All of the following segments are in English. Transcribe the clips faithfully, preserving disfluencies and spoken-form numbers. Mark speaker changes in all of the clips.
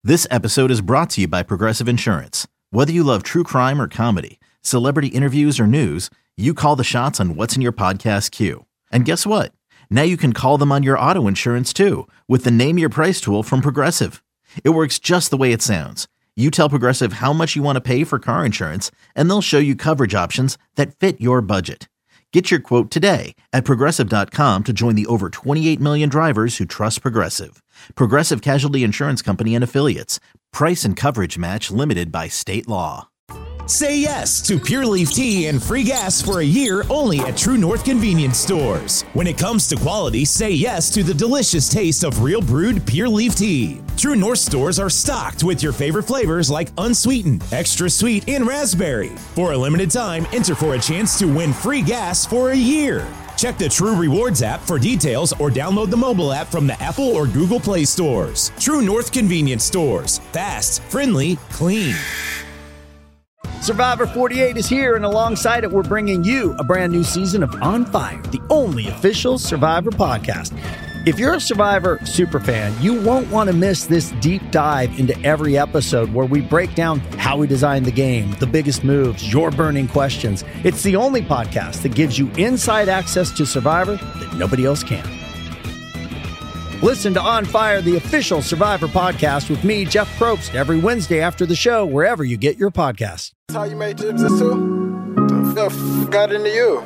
Speaker 1: This episode is brought to you by Progressive Insurance. Whether you love true crime or comedy, celebrity interviews or news, you call the shots on what's in your podcast queue. And guess what? Now you can call them on your auto insurance too with the Name Your Price tool from Progressive. It works just the way it sounds. You tell Progressive how much you want to pay for car insurance, and they'll show you coverage options that fit your budget. Get your quote today at Progressive dot com to join the over twenty-eight million drivers who trust Progressive. Progressive Casualty Insurance Company and Affiliates. Price and coverage match limited by state law.
Speaker 2: Say yes to Pure Leaf Tea and free gas for a year only at True North Convenience Stores. When it comes to quality, say yes to the delicious taste of real brewed Pure Leaf Tea. True North stores are stocked with your favorite flavors like unsweetened, extra sweet, and raspberry. For a limited time, enter for a chance to win free gas for a year. Check the True Rewards app for details or download the mobile app from the Apple or Google Play stores. True North Convenience Stores. Fast, friendly, clean.
Speaker 3: Survivor forty-eight is here, and alongside it, we're bringing you a brand new season of On Fire, the only official Survivor podcast. If you're a Survivor superfan, you won't want to miss this deep dive into every episode where we break down how we designed the game, the biggest moves, your burning questions. It's the only podcast that gives you inside access to Survivor that nobody else can. Listen to On Fire, the official Survivor podcast with me, Jeff Probst, every Wednesday after the show, wherever you get your podcasts.
Speaker 4: That's how you make gypsies too? The f- got into you.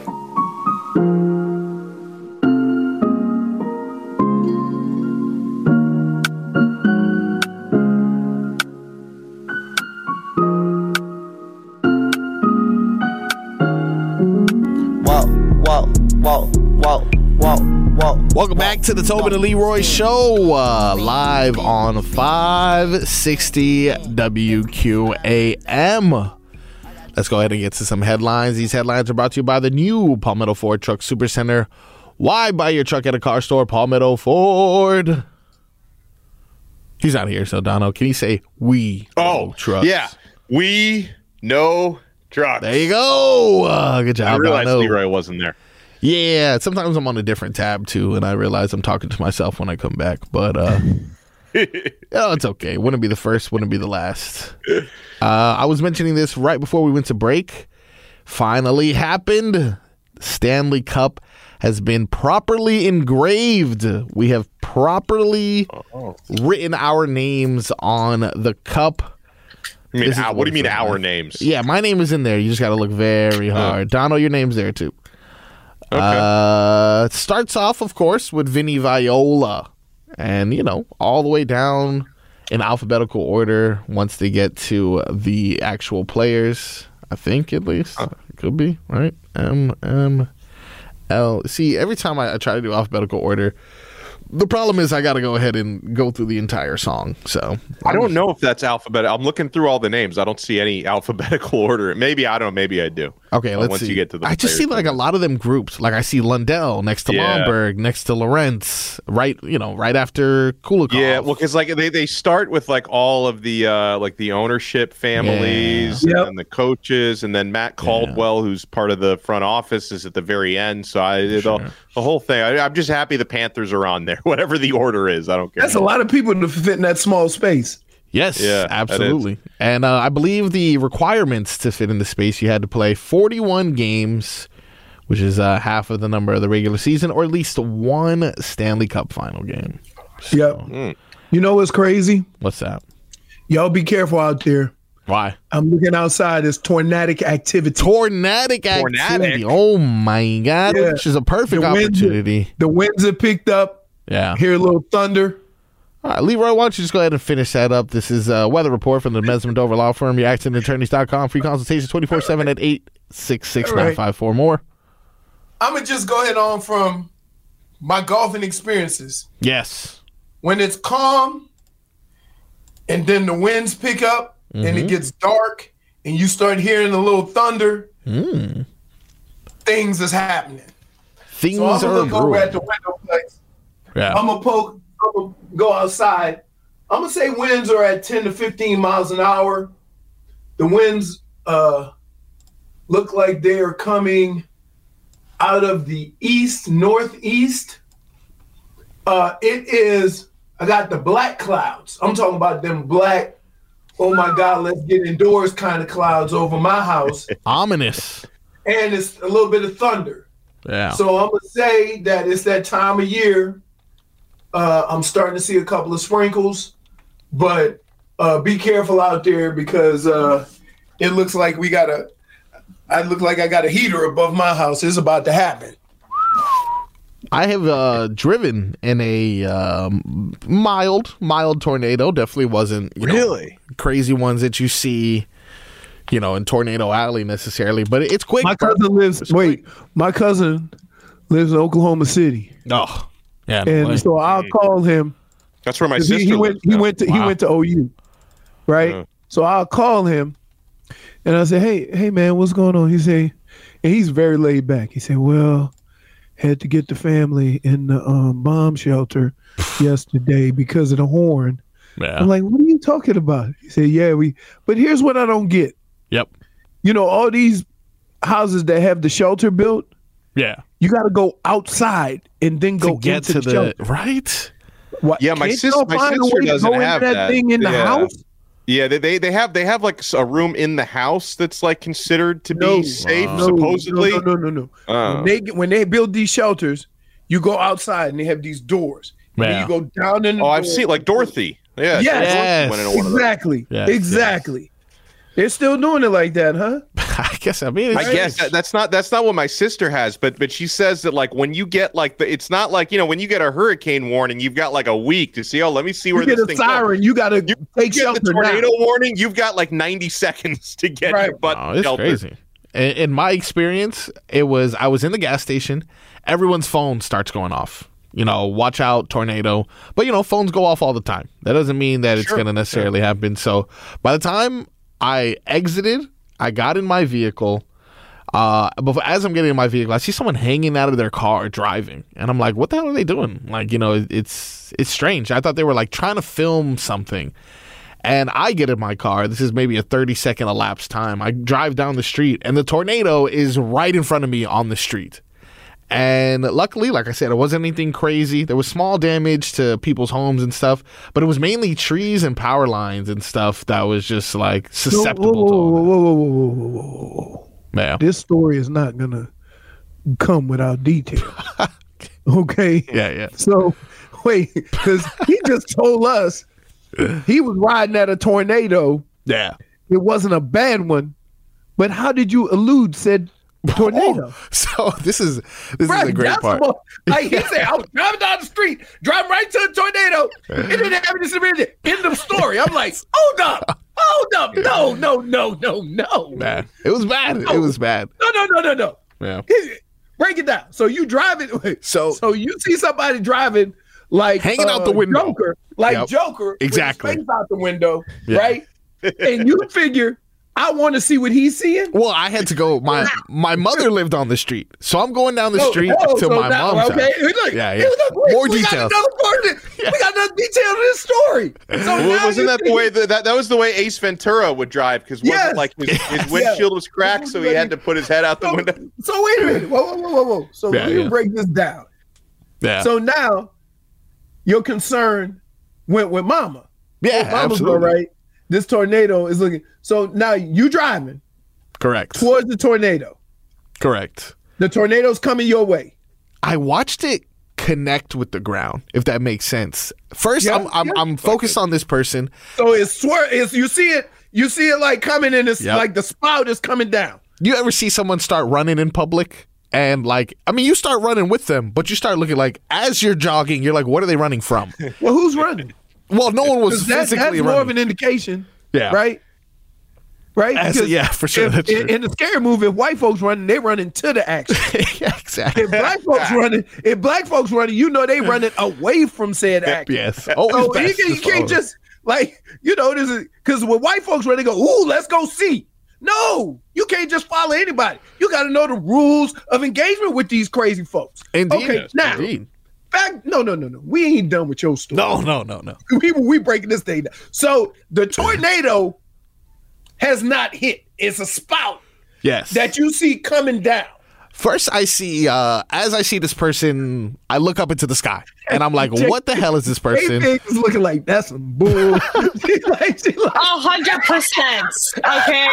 Speaker 5: Whoa, whoa, whoa, whoa, whoa, whoa.
Speaker 6: Welcome back to the Tobin and Leroy Show, uh, live on five sixty W Q A M. Let's go ahead and get to some headlines. These headlines are brought to you by the new Palmetto Ford Truck Supercenter. Why buy your truck at a car store? Palmetto Ford. He's not here, so Dono, can you say we
Speaker 7: oh
Speaker 6: trucks?
Speaker 7: Yeah, we know trucks.
Speaker 6: There you go. Uh, good job,
Speaker 7: I realized
Speaker 6: Dono.
Speaker 7: Leroy wasn't there.
Speaker 6: Yeah, sometimes I'm on a different tab too, and I realize I'm talking to myself when I come back. But uh, oh, it's okay. Wouldn't be the first. Wouldn't be the last. Uh, I was mentioning this right before we went to break. Finally happened. Stanley Cup has been properly engraved. We have properly oh. written our names on the cup.
Speaker 7: I mean, our, what do you mean our names?
Speaker 6: Yeah, my name is in there. You just got to look very hard. Oh. Dono, your name's there too.
Speaker 7: Okay.
Speaker 6: Uh, it starts off, of course, with Vinny Viola. And, you know, all the way down in alphabetical order once they get to the actual players, I think, at least. Uh, it could be, right? M, M, L. See, every time I, I try to do alphabetical order, the problem is I got to go ahead and go through the entire song. So
Speaker 7: I don't know if that's alphabetical. I'm looking through all the names. I don't see any alphabetical order. Maybe I don't know. Maybe I do.
Speaker 6: Okay, let's
Speaker 7: once
Speaker 6: see.
Speaker 7: you get to the
Speaker 6: I just see like a lot of them grouped. Like I see Lundell next to
Speaker 7: Yeah.
Speaker 6: Lomberg, next to Lorentz, right? You know, right after Kulikov.
Speaker 7: Yeah, well, because like they, they start with like all of the uh, like the ownership families
Speaker 8: Yeah.
Speaker 7: and
Speaker 8: Yep.
Speaker 7: then the coaches, and then Matt Caldwell, yeah. who's part of the front office, is at the very end. So I
Speaker 6: Sure.
Speaker 7: the, the whole thing. I, I'm just happy the Panthers are on there, whatever the order is. I don't care.
Speaker 8: That's a lot of people to fit in that small space.
Speaker 6: Yes,
Speaker 7: Yeah,
Speaker 6: absolutely. And uh, I believe the requirements to fit in the space, you had to play forty-one games, which is uh, half of the number of the regular season, or at least one Stanley Cup final game. So,
Speaker 8: Yep.
Speaker 7: Mm.
Speaker 8: You know what's crazy?
Speaker 6: What's that?
Speaker 8: Y'all be careful out there.
Speaker 6: Why?
Speaker 8: I'm looking outside. It's tornadic activity.
Speaker 6: Tornadic activity.
Speaker 7: Tornadic?
Speaker 6: Oh, my God.
Speaker 8: Yeah.
Speaker 6: Which is a perfect
Speaker 8: The winds-
Speaker 6: opportunity.
Speaker 8: The winds have picked up.
Speaker 6: Yeah.
Speaker 8: Hear a little thunder.
Speaker 6: All right, Leroy, why don't you just go ahead and finish that up? This is a weather report from the Mesmer Dover Law Firm, your accident attorneys dot com. Free consultation twenty-four seven at eight six six, nine five four more.
Speaker 8: I'm going to just go ahead on from my golfing experiences.
Speaker 6: Yes.
Speaker 8: When it's calm and then the winds pick up
Speaker 6: Mm-hmm.
Speaker 8: and it gets dark and you start hearing a little thunder,
Speaker 6: Mm.
Speaker 8: things is happening.
Speaker 6: Things
Speaker 8: So I'm going
Speaker 6: are
Speaker 8: to look over
Speaker 6: brewing.
Speaker 8: at the window place.
Speaker 6: Yeah.
Speaker 8: I'm gonna poke. I'm gonna go outside. I'm gonna say winds are at ten to fifteen miles an hour. The winds uh, look like they are coming out of the east northeast. Uh, it is I got the black clouds. I'm talking about them black, oh my God, let's get indoors kind of clouds over my house.
Speaker 6: Ominous.
Speaker 8: And it's a little bit of thunder.
Speaker 6: Yeah.
Speaker 8: So I'm going to say that it's that time of year. Uh, I'm starting to see a couple of sprinkles, but uh, be careful out there because uh, it looks like we got a, I look like I got a heater above my house. It's about to happen.
Speaker 6: I have uh, driven in a um, mild, mild tornado. Definitely wasn't you
Speaker 7: Really?
Speaker 6: know, crazy ones that you see, you know, in Tornado Alley necessarily. But it's quick.
Speaker 8: My cousin lives.
Speaker 6: It's
Speaker 8: wait,
Speaker 6: quick.
Speaker 8: my cousin lives in Oklahoma City,
Speaker 6: Oh, yeah. no
Speaker 8: and
Speaker 6: way.
Speaker 8: so I'll call him.
Speaker 7: That's where my
Speaker 8: 'cause
Speaker 7: sister
Speaker 8: he, he went.
Speaker 7: lives
Speaker 8: He
Speaker 7: now.
Speaker 8: went to. He
Speaker 6: Wow.
Speaker 8: went to O U, right?
Speaker 7: Yeah.
Speaker 8: So I'll call him, and I say, "Hey, hey, man, what's going on?" He say, and he's very laid back. He said, "Well, had to get the family in the um, bomb shelter yesterday because of the horn."
Speaker 6: Yeah.
Speaker 8: I'm like, "What are you talking about?" He said, "Yeah, we." But here's what I don't get.
Speaker 6: Yep.
Speaker 8: You know, all these houses that have the shelter built,
Speaker 6: Yeah.
Speaker 8: you got to go outside and then go
Speaker 6: To get
Speaker 8: into
Speaker 6: to
Speaker 8: the,
Speaker 6: the,
Speaker 8: shelter.
Speaker 6: right.
Speaker 8: What,
Speaker 7: Yeah, my
Speaker 8: can't
Speaker 7: sis-
Speaker 8: y'all
Speaker 7: my
Speaker 8: find a
Speaker 7: sister
Speaker 8: way to
Speaker 7: doesn't
Speaker 8: go into
Speaker 7: have
Speaker 8: that
Speaker 7: that.
Speaker 8: thing in the
Speaker 7: Yeah.
Speaker 8: house?
Speaker 7: Yeah, they, they they have they have like a room in the house that's like considered to
Speaker 8: No.
Speaker 7: be safe,
Speaker 6: Wow.
Speaker 8: No,
Speaker 7: supposedly.
Speaker 8: No, no, no, no. no.
Speaker 7: Uh.
Speaker 8: When they when they build these shelters, you go outside and they have these doors. And then
Speaker 6: Yeah.
Speaker 8: you go down in the
Speaker 7: Oh, I've
Speaker 8: door.
Speaker 7: seen like Dorothy. Yeah,
Speaker 8: Yes.
Speaker 7: Dorothy went into one of those.
Speaker 8: Exactly.
Speaker 6: Yes,
Speaker 8: exactly. They're still doing it like that, huh?
Speaker 6: I guess, I mean, it's,
Speaker 7: I guess that, that's not that's not what my sister has, but but she says that like when you get like the it's not like you know when you get a hurricane warning, you've got like a week to see. Oh, let me see where
Speaker 8: You get
Speaker 7: this
Speaker 8: a
Speaker 7: thing
Speaker 8: siren,
Speaker 7: goes.
Speaker 8: you got to
Speaker 7: You
Speaker 8: take
Speaker 7: get
Speaker 8: shelter
Speaker 7: the tornado
Speaker 8: now.
Speaker 7: warning, you've got like ninety seconds to get
Speaker 8: Right.
Speaker 7: your butt
Speaker 6: oh, it's
Speaker 7: sheltered.
Speaker 6: crazy. In, in my experience, it was I was in the gas station. Everyone's phone starts going off. You know, watch out, tornado. But, you know, phones go off all the time. That doesn't mean that it's
Speaker 7: Sure,
Speaker 6: going to necessarily happen. So by the time I exited, I got in my vehicle. Uh, before, as I'm getting in my vehicle, I see someone hanging out of their car driving. And I'm like, what the hell are they doing? Like, you know, it, it's it's strange. I thought they were like trying to film something. And I get in my car. This is maybe a thirty second elapsed time. I drive down the street and the tornado is right in front of me on the street. And luckily, like I said, it wasn't anything crazy. There was small damage to people's homes and stuff, but it was mainly trees and power lines and stuff that was just like susceptible
Speaker 8: whoa,
Speaker 6: to
Speaker 8: whoa,
Speaker 6: all
Speaker 8: whoa, whoa, whoa, whoa, whoa, whoa, whoa.
Speaker 6: that. Yeah.
Speaker 8: This story is not gonna come without detail. Okay.
Speaker 6: Yeah, yeah.
Speaker 8: So wait, because he just told us he was riding at a tornado.
Speaker 6: Yeah.
Speaker 8: It wasn't a bad one, but how did you elude said tornado?
Speaker 6: So this is this is a great
Speaker 8: that's
Speaker 6: part.
Speaker 8: About, like he said, I was driving down the street, driving right to a tornado. It didn't happen this minute. End of story. I'm like, hold up, hold up, no, no, no, no, no,
Speaker 6: Man, it was bad. It was bad.
Speaker 8: no, no, no, no, no.
Speaker 6: Yeah.
Speaker 8: Break it down. So you driving.
Speaker 6: So-
Speaker 8: so you see somebody driving like
Speaker 6: Hanging out
Speaker 8: uh,
Speaker 6: the window.
Speaker 8: Joker, like
Speaker 6: Yep.
Speaker 8: Joker,
Speaker 6: Exactly.
Speaker 8: with his face out the window,
Speaker 6: Yeah.
Speaker 8: right? And you figure, I want to see what he's seeing.
Speaker 6: Well, I had to go. My my mother lived on the street, so I'm going down the
Speaker 8: Oh,
Speaker 6: street
Speaker 8: oh,
Speaker 6: to
Speaker 8: so
Speaker 6: my
Speaker 8: now-
Speaker 6: mom's
Speaker 8: okay.
Speaker 6: house.
Speaker 8: Look,
Speaker 6: Yeah,
Speaker 8: hey,
Speaker 6: yeah.
Speaker 8: look, we-
Speaker 6: More
Speaker 8: we
Speaker 6: details.
Speaker 8: Got another part of it. We got another detail to this story. So
Speaker 7: Well,
Speaker 8: now
Speaker 7: wasn't
Speaker 8: you
Speaker 7: that the
Speaker 8: see-
Speaker 7: way that, that that was the way Ace Ventura would drive? Because wasn't
Speaker 8: Yes.
Speaker 7: like his, his windshield was cracked, so he had to put his head out the
Speaker 8: So,
Speaker 7: window.
Speaker 8: so wait a minute. Whoa, whoa, whoa, whoa, whoa. So
Speaker 6: Yeah,
Speaker 8: let me
Speaker 6: yeah.
Speaker 8: break this down.
Speaker 6: Yeah.
Speaker 8: So now your concern went with Mama.
Speaker 6: yeah,
Speaker 8: Mama's
Speaker 6: absolutely.
Speaker 8: all right. This tornado is looking. So now you driving
Speaker 6: Correct.
Speaker 8: towards the tornado.
Speaker 6: Correct.
Speaker 8: The tornado's coming your way.
Speaker 6: I watched it connect with the ground, if that makes sense. First,
Speaker 8: Yeah,
Speaker 6: I'm I'm,
Speaker 8: yeah.
Speaker 6: I'm focused on this person.
Speaker 8: So it's swear. It's you see it. You see it like coming in. It's
Speaker 6: Yep.
Speaker 8: like the spout is coming down.
Speaker 6: You ever see someone start running in public? And like, I mean, you start running with them, but you start looking like as you're jogging, you're like, what are they running from?
Speaker 8: Well, who's running?
Speaker 6: Well, no one was
Speaker 8: 'Cause that,
Speaker 6: physically
Speaker 8: that's more of
Speaker 6: running.
Speaker 8: an indication.
Speaker 6: Yeah.
Speaker 8: Right. Right.
Speaker 6: As-
Speaker 8: Because
Speaker 6: yeah, for sure,
Speaker 8: if-
Speaker 6: that's
Speaker 8: in,
Speaker 6: true.
Speaker 8: in the scary movie, if white folks running, they running to the action.
Speaker 6: Yeah, exactly.
Speaker 8: If black folks running, if black folks running, you know they running away from said action.
Speaker 6: Yes. Always
Speaker 8: So you,
Speaker 6: best
Speaker 8: can, you
Speaker 6: to
Speaker 8: can't
Speaker 6: follow.
Speaker 8: just like you know this is because when white folks run, they go, "Ooh, let's go see." No, you can't just follow anybody. You got to know the rules of engagement with these crazy folks.
Speaker 6: Indeed.
Speaker 8: Okay, now,
Speaker 6: Indeed.
Speaker 8: fact, no, no, no, no. We ain't done with your story.
Speaker 6: No, no, no, no.
Speaker 8: we we breaking this thing down. So the tornado has not hit. It's a spout
Speaker 6: Yes.
Speaker 8: that you see coming down.
Speaker 6: First, I see, uh, as I see this person, I look up into the sky, and I'm like, what the hell is this person?
Speaker 9: J-Fig is looking like, that's some bull. She's like, she's like,
Speaker 10: A hundred percent. Okay,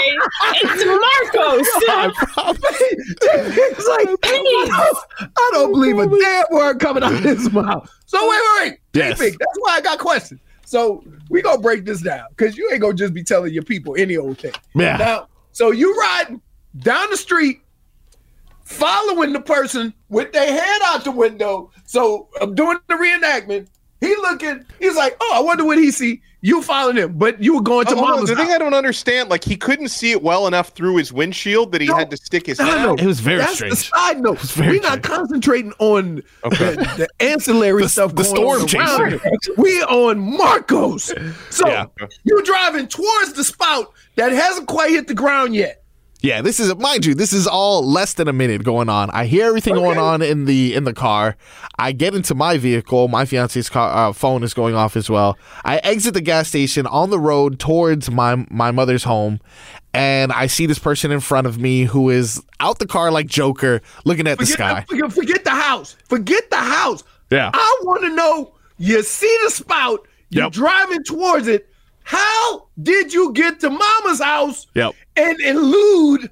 Speaker 10: it's Marcos.
Speaker 9: J-Fig's like,
Speaker 10: Please.
Speaker 9: I don't believe a damn word coming out of his mouth. So wait, wait, wait.
Speaker 6: Yes.
Speaker 9: J-Fig, that's why I got questions. So we gonna break this down because you ain't gonna just be telling your people any old thing.
Speaker 6: Yeah.
Speaker 9: Now, so you riding down the street, following the person with their head out the window. So I'm doing the reenactment. He looking, he's like, oh, I wonder what he see. You following him, but you were going to
Speaker 7: Oh, hold on.
Speaker 9: mama's
Speaker 7: The thing
Speaker 9: house.
Speaker 7: I don't understand, like he couldn't see it well enough through his windshield that he
Speaker 9: No.
Speaker 7: had to stick his
Speaker 9: No,
Speaker 7: head
Speaker 9: no,
Speaker 7: out.
Speaker 6: It was very
Speaker 9: That's
Speaker 6: strange.
Speaker 9: the side note.
Speaker 6: very
Speaker 9: We're not
Speaker 6: strange.
Speaker 9: concentrating on
Speaker 7: Okay.
Speaker 9: the, the ancillary
Speaker 6: The-
Speaker 9: stuff
Speaker 6: the
Speaker 9: going
Speaker 6: storm
Speaker 9: on
Speaker 6: chaser.
Speaker 9: around it. We on Marcos. So
Speaker 6: Yeah.
Speaker 9: you're driving towards the spout that hasn't quite hit the ground yet.
Speaker 6: Yeah, this is mind you, this is all less than a minute going on. I hear everything
Speaker 9: Okay.
Speaker 6: going on in the in the car. I get into my vehicle. My fiance's car uh, phone is going off as well. I exit the gas station on the road towards my my mother's home, and I see this person in front of me who is out the car like Joker, looking at the
Speaker 9: Forget,
Speaker 6: sky.
Speaker 9: forget, forget the house. Forget the house.
Speaker 6: Yeah.
Speaker 9: I want to know, you see the spout, you're
Speaker 6: Yep.
Speaker 9: driving towards it. How did you get to mama's house?
Speaker 6: Yep.
Speaker 9: And elude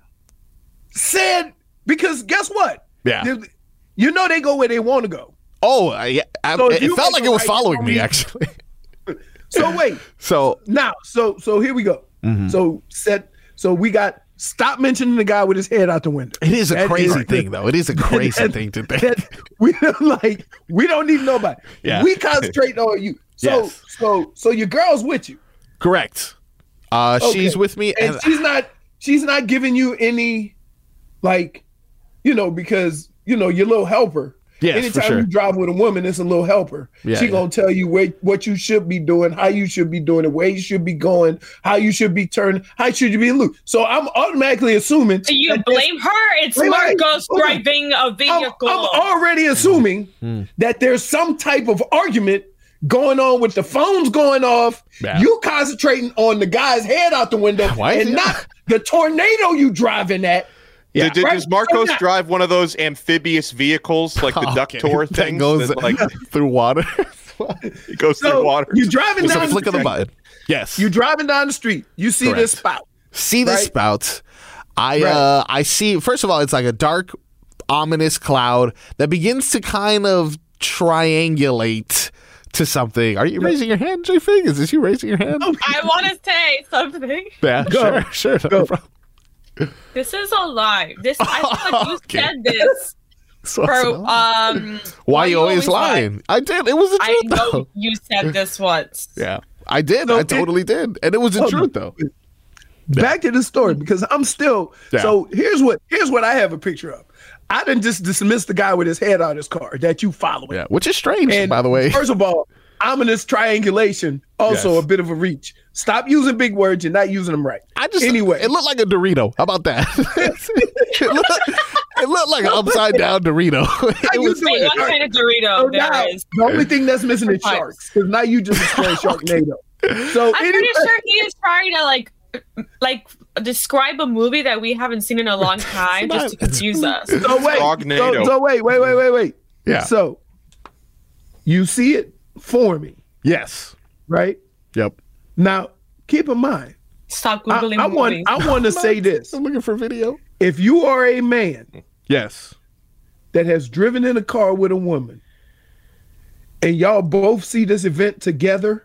Speaker 9: said, because guess what?
Speaker 6: Yeah.
Speaker 9: You- You know they go where they want to go.
Speaker 6: Oh, I, yeah, I,
Speaker 9: So if
Speaker 6: it
Speaker 9: you
Speaker 6: felt
Speaker 9: make
Speaker 6: like
Speaker 9: a
Speaker 6: it was
Speaker 9: right
Speaker 6: following
Speaker 9: turn,
Speaker 6: me
Speaker 9: you-
Speaker 6: actually.
Speaker 9: So wait,
Speaker 6: So
Speaker 9: now, so so here we go.
Speaker 6: Mm-hmm.
Speaker 9: So set, so we got stop mentioning the guy with his head out the window.
Speaker 6: it is a
Speaker 9: That
Speaker 6: crazy
Speaker 9: is-
Speaker 6: thing, though. It is a crazy
Speaker 9: that-
Speaker 6: thing to think.
Speaker 9: that we don't like. We don't need nobody.
Speaker 6: Yeah.
Speaker 9: We concentrate on you. So
Speaker 6: Yes.
Speaker 9: so so your girl's with you.
Speaker 6: Correct. Uh,
Speaker 9: Okay.
Speaker 6: She's with me,
Speaker 9: and
Speaker 6: and
Speaker 9: she's not. She's not giving you any, like, you know, because you know your little helper.
Speaker 6: Yes, for
Speaker 9: Anytime
Speaker 6: sure.
Speaker 9: you drive with a woman, it's a little helper.
Speaker 6: Yeah,
Speaker 9: she
Speaker 6: yeah.
Speaker 9: gonna tell you where, what you should be doing, how you should be doing it, where you should be going, how you should be turning, how should you be loose. So I'm automatically assuming.
Speaker 10: Do you
Speaker 9: that this-
Speaker 10: blame her? It's
Speaker 9: Wait, wait,
Speaker 10: Marcos
Speaker 9: hold on.
Speaker 10: driving a
Speaker 9: I'm,
Speaker 10: vehicle.
Speaker 9: I'm already assuming
Speaker 6: Hmm.
Speaker 9: that there's some type of argument going on with the phones going off.
Speaker 6: Yeah.
Speaker 9: You concentrating on the guy's head out the window
Speaker 6: Why is
Speaker 9: and
Speaker 6: he-
Speaker 9: not the tornado you driving at.
Speaker 6: Yeah.
Speaker 7: Did, did-
Speaker 9: Right.
Speaker 7: does Marcos
Speaker 9: Yeah.
Speaker 7: drive one of those amphibious vehicles like the duck
Speaker 6: Okay,
Speaker 7: tour
Speaker 6: that
Speaker 7: things?
Speaker 6: goes
Speaker 7: that, like
Speaker 6: through water.
Speaker 7: it goes
Speaker 9: So
Speaker 7: through water.
Speaker 9: you driving
Speaker 6: It's
Speaker 9: down
Speaker 6: a flick of the
Speaker 9: street.
Speaker 6: button. Yes.
Speaker 9: You driving down the street. You see this
Speaker 6: Correct.
Speaker 9: spout.
Speaker 6: see the
Speaker 9: right?
Speaker 6: spout. I
Speaker 9: Right.
Speaker 6: uh I see first of all it's like a dark ominous cloud that begins to kind of triangulate to something. Are you raising your hand, J Fig? Is this you raising your hand?
Speaker 10: I want to say something.
Speaker 6: Yeah,
Speaker 9: Go.
Speaker 6: sure, sure.
Speaker 9: Go.
Speaker 6: No problem.
Speaker 10: This is a lie. This I feel like you
Speaker 6: Okay.
Speaker 10: said this
Speaker 6: So-
Speaker 10: for
Speaker 6: so-
Speaker 10: um.
Speaker 6: why you always
Speaker 10: lie?
Speaker 6: lying? I did. It was the
Speaker 10: I
Speaker 6: truth
Speaker 10: know
Speaker 6: though.
Speaker 10: you said this once.
Speaker 6: Yeah. I did.
Speaker 9: So
Speaker 6: I
Speaker 9: it-
Speaker 6: totally did. And it was the
Speaker 9: Hold
Speaker 6: truth
Speaker 9: on.
Speaker 6: though.
Speaker 9: Back to the story because I'm still.
Speaker 6: Yeah.
Speaker 9: So here's what here's what I have a picture of. I didn't just dismiss the guy with his head out his car that you following.
Speaker 6: Yeah. Which is strange,
Speaker 9: And
Speaker 6: by the way.
Speaker 9: First of all, ominous triangulation, also
Speaker 6: Yes.
Speaker 9: a bit of a reach. Stop using big words. You're not using them right.
Speaker 6: I just
Speaker 9: anyway.
Speaker 6: it looked like a Dorito. How about that? it, looked, it looked like an upside down Dorito. It
Speaker 9: you
Speaker 6: was-
Speaker 9: doing
Speaker 10: Wait, what kind of Dorito
Speaker 9: So
Speaker 10: there
Speaker 9: now,
Speaker 10: is?
Speaker 9: the only thing that's missing is
Speaker 10: Right.
Speaker 9: sharks because now you just explained Sharknado. So
Speaker 10: I'm
Speaker 9: anyway,
Speaker 10: pretty sure he is trying to like, like describe a movie that we haven't seen in a long time just to confuse us.
Speaker 9: So wait, so,
Speaker 7: Sharknado.
Speaker 9: so wait, wait, wait, wait, wait.
Speaker 6: Yeah.
Speaker 9: So you see it forming,
Speaker 6: Yes.
Speaker 9: right?
Speaker 6: Yep.
Speaker 9: Now keep in mind,
Speaker 10: Stop
Speaker 9: I,
Speaker 10: googling
Speaker 9: I want
Speaker 10: movies.
Speaker 9: I want to say this:
Speaker 6: I'm looking for video.
Speaker 9: if you are a man
Speaker 6: Yes.
Speaker 9: that has driven in a car with a woman, and y'all both see this event together,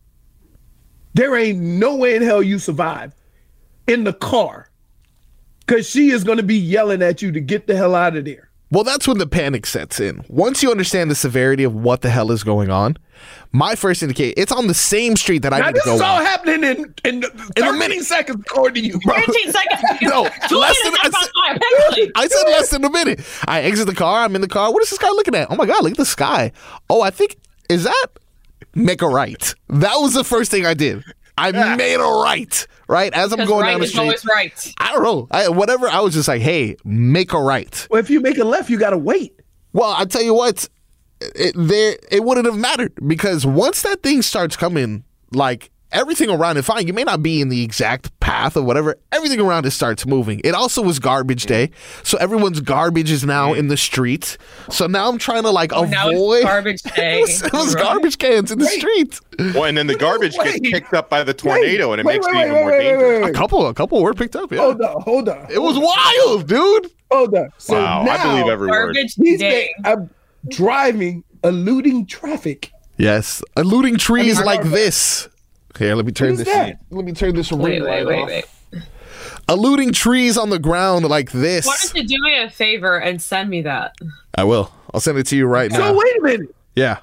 Speaker 9: there ain't no way in hell you survive in the car because she is going to be yelling at you to get the hell out of there.
Speaker 6: Well, that's when the panic sets in. Once you understand the severity of what the hell is going on, my first indicator, it's on the same street that I
Speaker 9: Now
Speaker 6: need
Speaker 9: this
Speaker 6: to go
Speaker 9: is all
Speaker 6: on.
Speaker 9: happening in in, thirteen
Speaker 6: minute.
Speaker 9: seconds according to you.
Speaker 10: fifteen seconds.
Speaker 6: No,
Speaker 10: Two
Speaker 6: less
Speaker 10: minutes
Speaker 6: than-
Speaker 10: and five time, actually.
Speaker 6: I said less than a minute. I exit the car. I'm in the car. What is this guy looking at? Oh my God, look at the sky. Oh, I think, is that make a right? That was the first thing I did. I made a right, right? As I'm
Speaker 10: Because
Speaker 6: going
Speaker 10: right
Speaker 6: down the
Speaker 10: is
Speaker 6: street.
Speaker 10: always right.
Speaker 6: I don't know. I, whatever. I was just like, hey, make a right.
Speaker 9: Well, if you make a left, you got to wait.
Speaker 6: Well, I tell you what, it, there it wouldn't have mattered because once that thing starts coming like everything around it, fine, you may not be in the exact path or whatever. Everything around it starts moving. It also was garbage day, so everyone's garbage is now in the street. So now I'm trying to like
Speaker 10: oh,
Speaker 6: avoid
Speaker 10: now it's garbage day.
Speaker 6: it was, it was garbage cans in the
Speaker 8: Wait.
Speaker 6: street.
Speaker 7: Well, and then the garbage
Speaker 8: Wait.
Speaker 7: gets picked up by the tornado, and it
Speaker 8: Wait,
Speaker 7: makes
Speaker 8: wait,
Speaker 7: it even
Speaker 8: wait,
Speaker 7: more
Speaker 8: wait, wait,
Speaker 7: dangerous.
Speaker 8: wait,
Speaker 6: A couple, a couple were picked up. Yeah,
Speaker 8: Hold on, hold on.
Speaker 6: it was wild, dude.
Speaker 8: Hold on. So
Speaker 7: Wow,
Speaker 8: now,
Speaker 7: I believe every word.
Speaker 10: Garbage
Speaker 8: these
Speaker 10: day.
Speaker 8: days, I'm driving, eluding traffic.
Speaker 6: Yes, eluding trees
Speaker 8: I mean,
Speaker 6: like
Speaker 8: I-
Speaker 6: this. Here, let me turn
Speaker 8: is
Speaker 6: this.
Speaker 8: that?
Speaker 6: Let me turn this
Speaker 10: Wait,
Speaker 6: ring
Speaker 10: wait,
Speaker 6: light
Speaker 10: wait,
Speaker 6: off.
Speaker 10: wait.
Speaker 6: Eluding trees on the ground like this.
Speaker 10: Why don't you do me a favor and send me that?
Speaker 6: I will. I'll send it to you right
Speaker 8: So
Speaker 6: now.
Speaker 8: wait a minute.
Speaker 6: Yeah.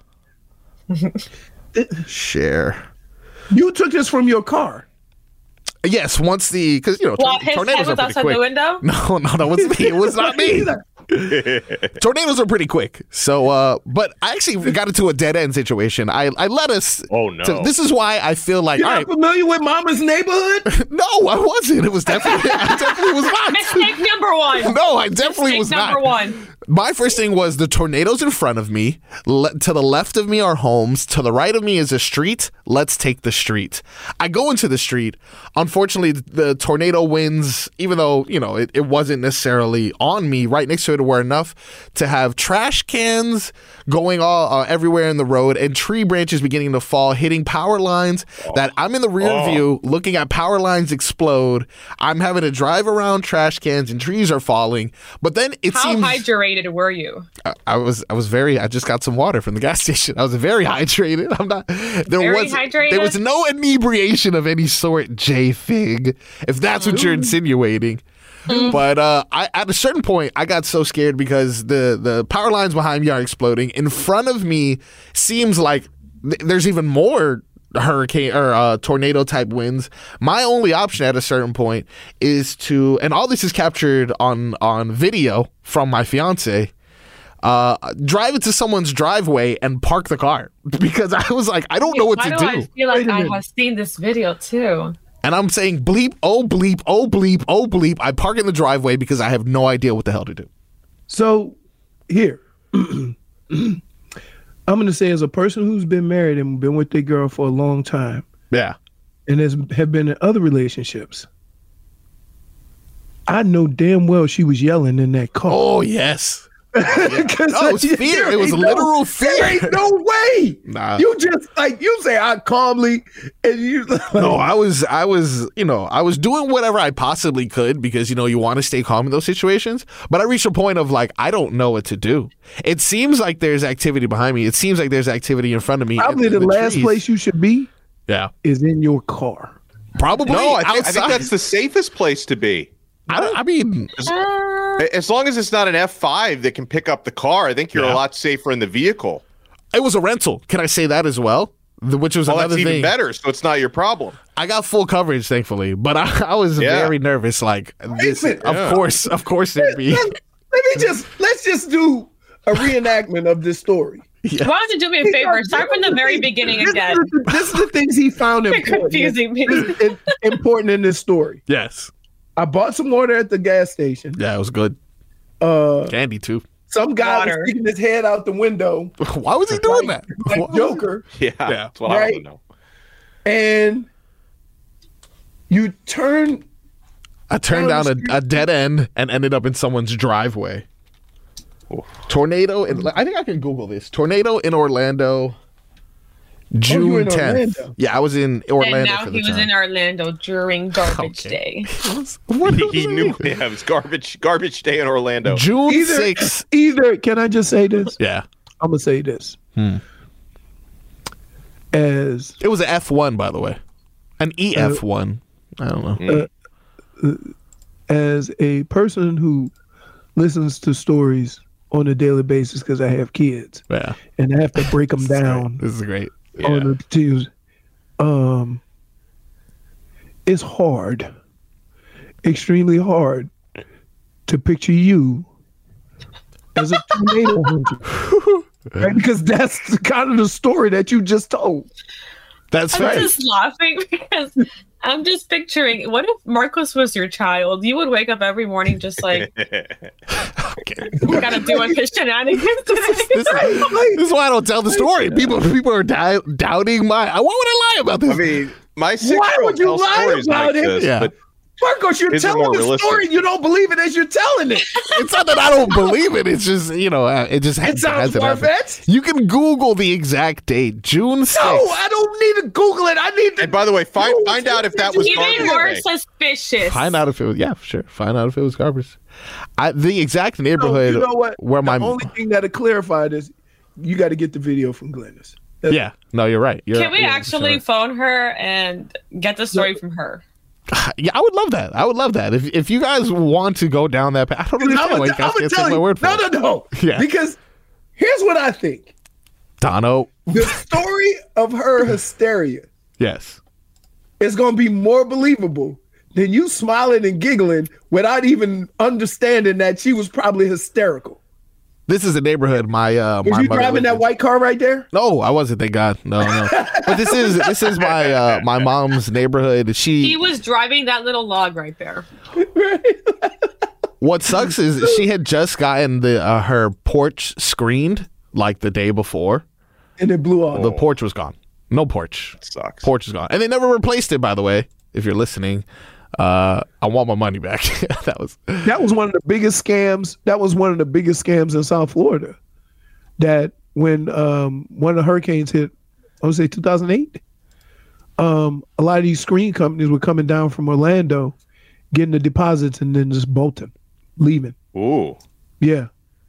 Speaker 6: Share.
Speaker 8: You took this from your car.
Speaker 6: Yes, once the because you know
Speaker 10: Well,
Speaker 6: tor-
Speaker 10: his
Speaker 6: tornadoes
Speaker 10: head
Speaker 6: are
Speaker 10: was
Speaker 6: pretty
Speaker 10: outside
Speaker 6: quick.
Speaker 10: the window?
Speaker 6: No, no, that wasn't me. It was not me. Tornadoes are pretty quick. So, uh, but I actually got into a dead end situation. I, I let us.
Speaker 7: Oh, no.
Speaker 6: So this is why I feel like.
Speaker 8: You're
Speaker 6: all
Speaker 8: not
Speaker 6: right,
Speaker 8: familiar with Mama's neighborhood?
Speaker 6: no, I wasn't. It was definitely. I definitely was not.
Speaker 10: Mistake number one.
Speaker 6: No, I definitely
Speaker 10: Mistake
Speaker 6: was
Speaker 10: number
Speaker 6: not.
Speaker 10: one.
Speaker 6: My first thing was the tornadoes in front of me. Le- to the left of me are homes. To the right of me is a street. Let's take the street. I go into the street. Unfortunately, the tornado winds, even though, you know, it, it wasn't necessarily on me, right next to it were enough to have trash cans going all uh, everywhere in the road and tree branches beginning to fall, hitting power lines that I'm in the rear
Speaker 7: Oh.
Speaker 6: view looking at power lines explode. I'm having to drive around trash cans and trees are falling. But then it
Speaker 10: How
Speaker 6: seems...
Speaker 10: hydrated were you?
Speaker 6: I, I was I was very I just got some water from the gas station. I was very hydrated. I'm not there
Speaker 10: Very
Speaker 6: was
Speaker 10: hydrated?
Speaker 6: there was no inebriation of any sort, J Fig, if that's what you're insinuating. But uh, I, at a certain point, I got so scared because the, the power lines behind me are exploding. In front of me seems like th- there's even more hurricane or uh, tornado type winds. My only option at a certain point is to, and all this is captured on on video from my fiance. Uh, drive into someone's driveway and park the car because I was like, I don't know what
Speaker 10: Why
Speaker 6: to
Speaker 10: do
Speaker 6: do.
Speaker 10: I feel like
Speaker 8: Wait a
Speaker 10: I
Speaker 8: minute.
Speaker 10: have seen this video too?
Speaker 6: And I'm saying bleep, oh bleep, oh bleep, oh bleep. I park in the driveway because I have no idea what the hell to do.
Speaker 8: So, here. I'm going to say, as a person who's been married and been with their girl for a long time
Speaker 6: Yeah.
Speaker 8: and has have been in other relationships, I know damn well she was yelling in that car.
Speaker 6: Oh yes.
Speaker 8: Because
Speaker 6: No, it was fear. It was literal fear.
Speaker 8: There ain't no way.
Speaker 6: Nah.
Speaker 8: You just like you say I calmly and you
Speaker 6: No, I was, I was, you know, I was doing whatever I possibly could because, you know, you want to stay calm in those situations. But I reached a point of like, I don't know what to do. It seems like there's activity behind me. It seems like there's activity in front of me.
Speaker 8: probably
Speaker 6: in-
Speaker 8: the,
Speaker 6: in
Speaker 8: last
Speaker 6: trees.
Speaker 8: place you should be
Speaker 6: Yeah.
Speaker 8: is in your car.
Speaker 6: Probably.
Speaker 7: No, I think, I
Speaker 6: outside.
Speaker 7: think that's the safest place to be.
Speaker 6: I, don't- I mean,
Speaker 7: As long as it's not an F five that can pick up the car, I think you're
Speaker 6: Yeah.
Speaker 7: a lot safer in the vehicle.
Speaker 6: it was a rental. Can I say that as well? The- Which was
Speaker 7: Well,
Speaker 6: another
Speaker 7: that's even
Speaker 6: thing.
Speaker 7: better, so it's not your problem.
Speaker 6: I got full coverage, thankfully, but I, I was
Speaker 7: Yeah.
Speaker 6: very nervous. Like this,
Speaker 8: minute.
Speaker 6: of
Speaker 7: Yeah.
Speaker 6: course, of course, there'd be.
Speaker 8: Let, let me just let's just do a reenactment of this story.
Speaker 10: Why don't you do me a favor? Start from the very beginning
Speaker 8: This
Speaker 10: again.
Speaker 8: is the, this is the things he found
Speaker 10: You're
Speaker 8: important.
Speaker 10: confusing me.
Speaker 8: This is important in this story.
Speaker 6: Yes,
Speaker 8: I bought some water at the gas station.
Speaker 6: yeah, it was good.
Speaker 8: Uh,
Speaker 6: Candy too.
Speaker 8: some guy
Speaker 10: Water.
Speaker 8: was sticking his head out the window
Speaker 6: Why was he doing that?
Speaker 8: like
Speaker 6: Why-
Speaker 8: Joker,
Speaker 7: Yeah,
Speaker 6: Yeah.
Speaker 7: that's what I
Speaker 8: Right.
Speaker 7: want to know.
Speaker 8: and you turn.
Speaker 6: I turned
Speaker 8: Down
Speaker 6: down
Speaker 8: the
Speaker 6: a, a dead end and ended up in someone's driveway. Tornado. In, I think I can Google this. Tornado in Orlando, June
Speaker 8: you were in
Speaker 6: tenth.
Speaker 8: Orlando.
Speaker 6: Yeah, I was in Orlando
Speaker 10: And now
Speaker 6: for
Speaker 10: he
Speaker 6: the
Speaker 10: was
Speaker 6: time.
Speaker 10: in Orlando during garbage
Speaker 6: Okay.
Speaker 10: day.
Speaker 6: What
Speaker 7: He,
Speaker 6: does
Speaker 7: he
Speaker 6: that
Speaker 7: knew
Speaker 6: mean?
Speaker 7: yeah, it was garbage garbage day in Orlando.
Speaker 6: June
Speaker 8: Either,
Speaker 6: sixth.
Speaker 8: either can I just say this?
Speaker 6: Yeah,
Speaker 8: I'm gonna say this.
Speaker 6: Hmm.
Speaker 8: As
Speaker 6: it was an F one, by the way, an E F one. I don't know.
Speaker 8: as a person who listens to stories on a daily basis because I have kids
Speaker 6: Yeah,
Speaker 8: and I have to break them down
Speaker 6: this is great.
Speaker 8: on the Tuesday. Um, it's hard, extremely hard, to picture you as a tornado hunter, right? Because that's the kind of the story that you just told.
Speaker 6: That's
Speaker 10: I'm
Speaker 6: right.
Speaker 10: just laughing because I'm just picturing what if Marcos was your child? You would wake up every morning just like,
Speaker 6: Okay.
Speaker 10: we gotta do a his shenanigans today.
Speaker 6: This, this is why I don't tell the story. People, people are dou- doubting my. Why would I lie about this?
Speaker 7: I mean, My six
Speaker 9: Why would you lie
Speaker 7: stories
Speaker 9: about
Speaker 7: like
Speaker 9: it?
Speaker 7: this,
Speaker 6: Yeah.
Speaker 7: but
Speaker 9: Marcos, you're
Speaker 7: His are
Speaker 9: telling
Speaker 7: more
Speaker 9: the
Speaker 7: realistic.
Speaker 9: story. You don't believe it as you're telling it.
Speaker 6: It's not that I don't believe it. It's just, you know, uh, it just
Speaker 9: It sounds
Speaker 6: hasn't happened.
Speaker 9: far-fetched.
Speaker 6: You can Google the exact date, June sixth.
Speaker 9: No, I don't need to Google it. I need to.
Speaker 7: and by the way, find find out if that was
Speaker 10: Even
Speaker 7: Garbage
Speaker 10: more
Speaker 7: Day.
Speaker 10: suspicious.
Speaker 6: Find out if it was, yeah, sure. Find out if it was garbage. I, the exact
Speaker 9: No,
Speaker 6: neighborhood
Speaker 9: you know what?
Speaker 6: where my
Speaker 9: the only thing that'll clarify this, you got to get the video from Glennis. That's-
Speaker 6: yeah, no, you're right. You're,
Speaker 10: Can we
Speaker 6: you're
Speaker 10: actually
Speaker 6: sure.
Speaker 10: phone her and get the story from her?
Speaker 6: Yeah, I would love that. I would love that. If if you guys want to go down that path, I don't understand why you guys can't take my word for
Speaker 9: no,
Speaker 6: it.
Speaker 9: no, no.
Speaker 6: Yeah.
Speaker 9: Because here's what I think:
Speaker 6: Dono,
Speaker 9: the story of her hysteria
Speaker 6: yes.
Speaker 9: is going to be more believable than you smiling and giggling without even understanding that she was probably hysterical.
Speaker 6: This is a neighborhood. My uh,
Speaker 9: Was
Speaker 6: my
Speaker 9: you
Speaker 6: mother
Speaker 9: driving
Speaker 6: lived
Speaker 9: that
Speaker 6: in.
Speaker 9: white car right there?
Speaker 6: No, I wasn't. Thank God. No, no. But this is this is my uh, my mom's neighborhood. She.
Speaker 10: He was driving that little log right there.
Speaker 6: What sucks is she had just gotten the uh, her porch screened like the day before.
Speaker 9: And it blew off.
Speaker 6: The porch was gone. No porch.
Speaker 7: Sucks.
Speaker 6: Porch is gone, and they never replaced it. By the way, if you're listening, uh, I want my money back. That was
Speaker 9: That was one of the biggest scams. That was one of the biggest scams in South Florida. That when um, one of the hurricanes hit, I would say two thousand eight, um, a lot of these screen companies were coming down from Orlando, getting the deposits and then just bolting, leaving.
Speaker 7: Ooh.
Speaker 9: Yeah.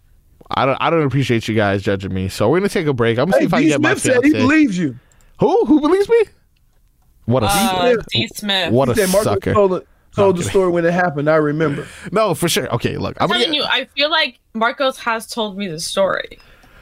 Speaker 6: I don't I don't appreciate you guys judging me. So we're gonna take a break. I'm gonna see
Speaker 9: Hey,
Speaker 6: if I
Speaker 9: D.
Speaker 6: can get my
Speaker 9: Smith said he
Speaker 6: fiance.
Speaker 9: believes you.
Speaker 6: Who who believes me? What a
Speaker 10: Uh, D. Smith.
Speaker 6: what a
Speaker 9: He said Marcus
Speaker 6: sucker.
Speaker 9: told, the- told the
Speaker 6: kidding.
Speaker 9: story when it happened. I remember.
Speaker 6: No, for sure. Okay, look, I'm
Speaker 10: I'm
Speaker 6: gonna
Speaker 10: telling
Speaker 6: get,
Speaker 10: you, I feel like Marcos has told me the story.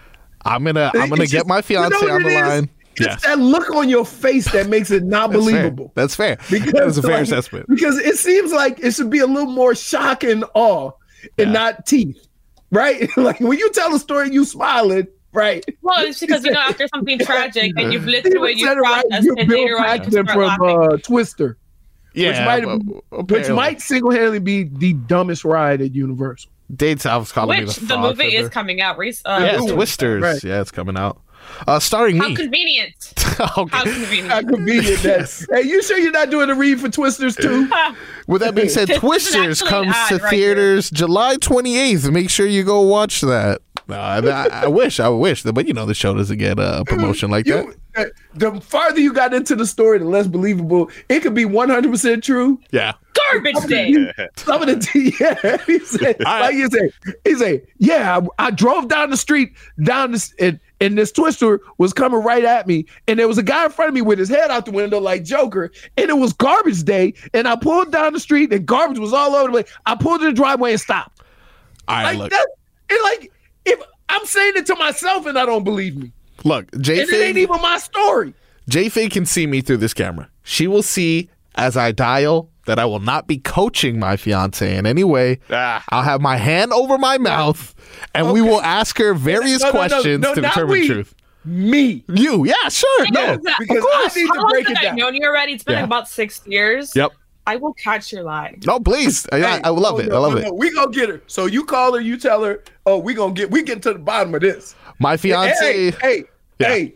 Speaker 6: I'm gonna I'm gonna
Speaker 9: It's
Speaker 6: get
Speaker 9: just-
Speaker 6: my
Speaker 9: you
Speaker 6: fiance
Speaker 9: know what
Speaker 6: on the
Speaker 9: it is?
Speaker 6: line.
Speaker 9: It's
Speaker 6: Yes.
Speaker 9: that look on your face that makes it not
Speaker 6: That's fair.
Speaker 9: believable.
Speaker 6: That's fair.
Speaker 9: Because,
Speaker 6: that is a fair
Speaker 9: like,
Speaker 6: assessment.
Speaker 9: Because it seems like it should be a little more shock and awe and
Speaker 6: Yeah.
Speaker 9: not teeth, right? Like when you tell a story, you smiling, right?
Speaker 10: Well, it's because, you know, after something tragic and you've lived through it, you
Speaker 9: said it right.
Speaker 10: process
Speaker 9: You're
Speaker 10: it
Speaker 9: Bill
Speaker 10: later on. You
Speaker 9: Paxton
Speaker 10: start
Speaker 9: from
Speaker 10: laughing.
Speaker 9: uh, Twister,
Speaker 6: Yeah,
Speaker 9: might-
Speaker 6: but
Speaker 9: which
Speaker 6: apparently-
Speaker 9: might single-handedly be the dumbest ride at Universal.
Speaker 6: Dade South's calling me
Speaker 10: Which
Speaker 6: the
Speaker 10: the
Speaker 6: frog
Speaker 10: movie
Speaker 6: fiddler.
Speaker 10: is coming out recently.
Speaker 6: Yeah,
Speaker 10: Uh,
Speaker 6: it's Twisters.
Speaker 9: Right.
Speaker 6: Yeah, it's coming out. Uh, starring
Speaker 10: How
Speaker 6: me.
Speaker 10: convenient. How
Speaker 6: Okay.
Speaker 9: How
Speaker 10: convenient.
Speaker 9: convenient that. Hey, you sure you're not doing a read for Twisters too?
Speaker 6: With that being said,
Speaker 10: This is
Speaker 6: Twisters
Speaker 10: actually an
Speaker 6: comes
Speaker 10: ad
Speaker 6: to
Speaker 10: right
Speaker 6: theaters July twenty-eighth. Make sure you go watch that. No, I, I, I wish, I wish, but you know the show doesn't get a promotion like that.
Speaker 9: You, uh, the farther you got into the story, the less believable. It could be one hundred percent true.
Speaker 6: Yeah.
Speaker 10: Garbage day.
Speaker 9: Some of the yeah, he said,
Speaker 6: I-
Speaker 9: like he said, he said, yeah, I, I drove down the street, down this, and, and this Twister was coming right at me, and there was a guy in front of me with his head out the window like Joker, and it was garbage day, and I pulled down the street, and garbage was all over the place. I pulled in the driveway and stopped.
Speaker 6: All right,
Speaker 9: Like
Speaker 6: look,
Speaker 9: that, it like if I'm saying it to myself and I don't believe me,
Speaker 6: look. J
Speaker 9: and it ain't
Speaker 6: Fig,
Speaker 9: even my story.
Speaker 6: J Fig can see me through this camera. She will see as I dial that I will not be coaching my fiance in any way.
Speaker 7: Ah.
Speaker 6: I'll have my hand over my mouth, and we
Speaker 9: Okay.
Speaker 6: will ask her various
Speaker 9: No, no, no,
Speaker 6: questions
Speaker 9: no,
Speaker 6: to
Speaker 9: not
Speaker 6: determine
Speaker 9: we.
Speaker 6: truth.
Speaker 9: Me.
Speaker 6: You, yeah, sure, no,
Speaker 10: Because, uh,
Speaker 9: because
Speaker 10: of course.
Speaker 9: I need
Speaker 10: How
Speaker 9: to
Speaker 10: long
Speaker 9: break
Speaker 10: have
Speaker 9: it
Speaker 10: I
Speaker 9: down.
Speaker 10: known you already? It's been
Speaker 6: Yeah.
Speaker 10: about six years.
Speaker 6: Yep.
Speaker 10: I will catch your lie.
Speaker 6: No, please. I, I, I love
Speaker 9: oh,
Speaker 6: it.
Speaker 9: no,
Speaker 6: I love
Speaker 9: no,
Speaker 6: it.
Speaker 9: no. We gonna get her. So you call her, you tell her, oh, we gonna get we get to the bottom of this.
Speaker 6: My fiance.
Speaker 9: Hey, hey,
Speaker 6: Yeah.
Speaker 9: hey.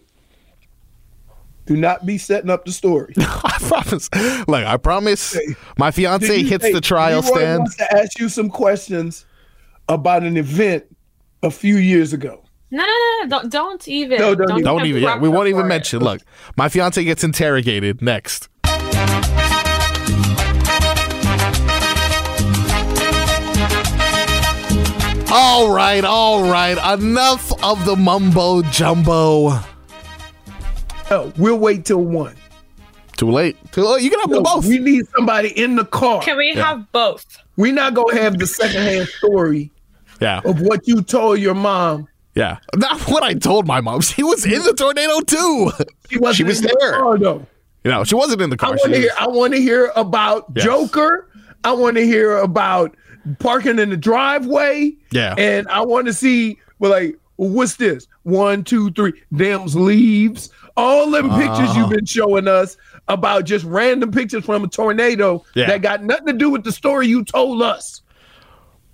Speaker 9: Do not be setting up the story.
Speaker 6: I promise. Like I promise.
Speaker 9: Hey.
Speaker 6: My fiance
Speaker 9: Did you-
Speaker 6: hits
Speaker 9: hey,
Speaker 6: the trial
Speaker 9: Leroy
Speaker 6: stand.
Speaker 9: wants to ask you some questions about an event a few years ago.
Speaker 10: No, no, no, no. Don't, don't even.
Speaker 9: No, don't even.
Speaker 6: Don't even. Yeah, we won't even
Speaker 10: for it.
Speaker 6: mention. Look, my fiance gets interrogated next. All right, all right. Enough of the mumbo jumbo.
Speaker 9: Oh, we'll wait till one.
Speaker 6: Too late. Too late. You can have
Speaker 9: No,
Speaker 6: them both.
Speaker 9: we need somebody in the car.
Speaker 10: Can we have both?
Speaker 9: We're not gonna have the secondhand story
Speaker 6: Yeah,
Speaker 9: of what you told your mom.
Speaker 6: yeah. Not what I told my mom. She was in the tornado too.
Speaker 9: She wasn't
Speaker 7: She was
Speaker 9: in the
Speaker 7: there.
Speaker 9: car, though.
Speaker 6: You know, she wasn't in the
Speaker 9: I
Speaker 6: car.
Speaker 9: want
Speaker 6: She
Speaker 9: to hear.
Speaker 6: was-
Speaker 9: I want to hear about
Speaker 6: Yes.
Speaker 9: Joker. I want to hear about parking in the driveway.
Speaker 6: Yeah.
Speaker 9: And I want to see. Well, like, well, what's this? One, two, three. Them's leaves. All them pictures
Speaker 6: Uh-huh.
Speaker 9: you've been showing us about just random pictures from a tornado
Speaker 6: Yeah.
Speaker 9: that got nothing to do with the story you told us.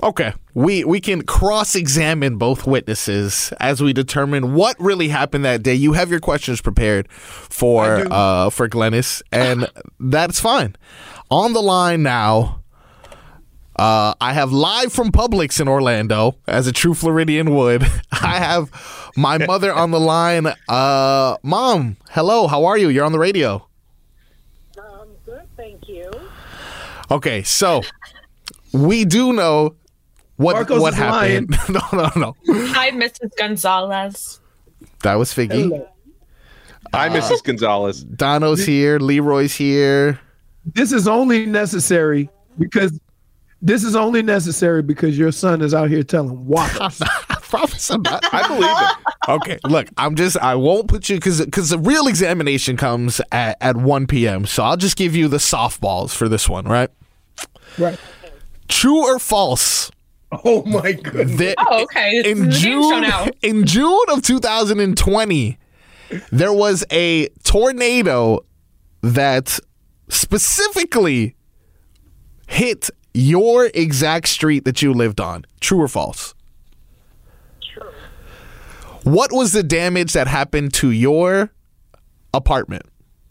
Speaker 6: Okay, we we can cross-examine both witnesses as we determine what really happened that day. You have your questions prepared for uh, for Glennis, and that's fine. On the line now, uh, I have live from Publix in Orlando, as a true Floridian would. I have my mother on the line. Uh, Mom, hello, how are you? You're on the radio.
Speaker 11: Um, good, thank you.
Speaker 6: Okay, so we do know what
Speaker 9: Marcos
Speaker 6: what
Speaker 9: is
Speaker 6: happened. no, no, no.
Speaker 10: Hi, Missus Gonzalez.
Speaker 6: That was Figgy.
Speaker 9: Hello.
Speaker 7: Hi, Missus Gonzalez.
Speaker 6: Dono's here. Leroy's here.
Speaker 9: This is only necessary because this is only necessary because your son is out here telling whoppers.
Speaker 6: I promise I'm not.
Speaker 7: I believe it.
Speaker 6: Okay, look, I'm just, I won't put you, because because the real examination comes at, at one p.m., so I'll just give you the softballs for this one, right?
Speaker 9: Right.
Speaker 6: True or false?
Speaker 9: Oh, my goodness.
Speaker 6: That
Speaker 10: Oh, okay. It's
Speaker 6: in
Speaker 10: the game show
Speaker 6: June,
Speaker 10: now.
Speaker 6: in June of two thousand twenty, there was a tornado that specifically hit your exact street that you lived on. True or false?
Speaker 11: True.
Speaker 6: What was the damage that happened to your apartment?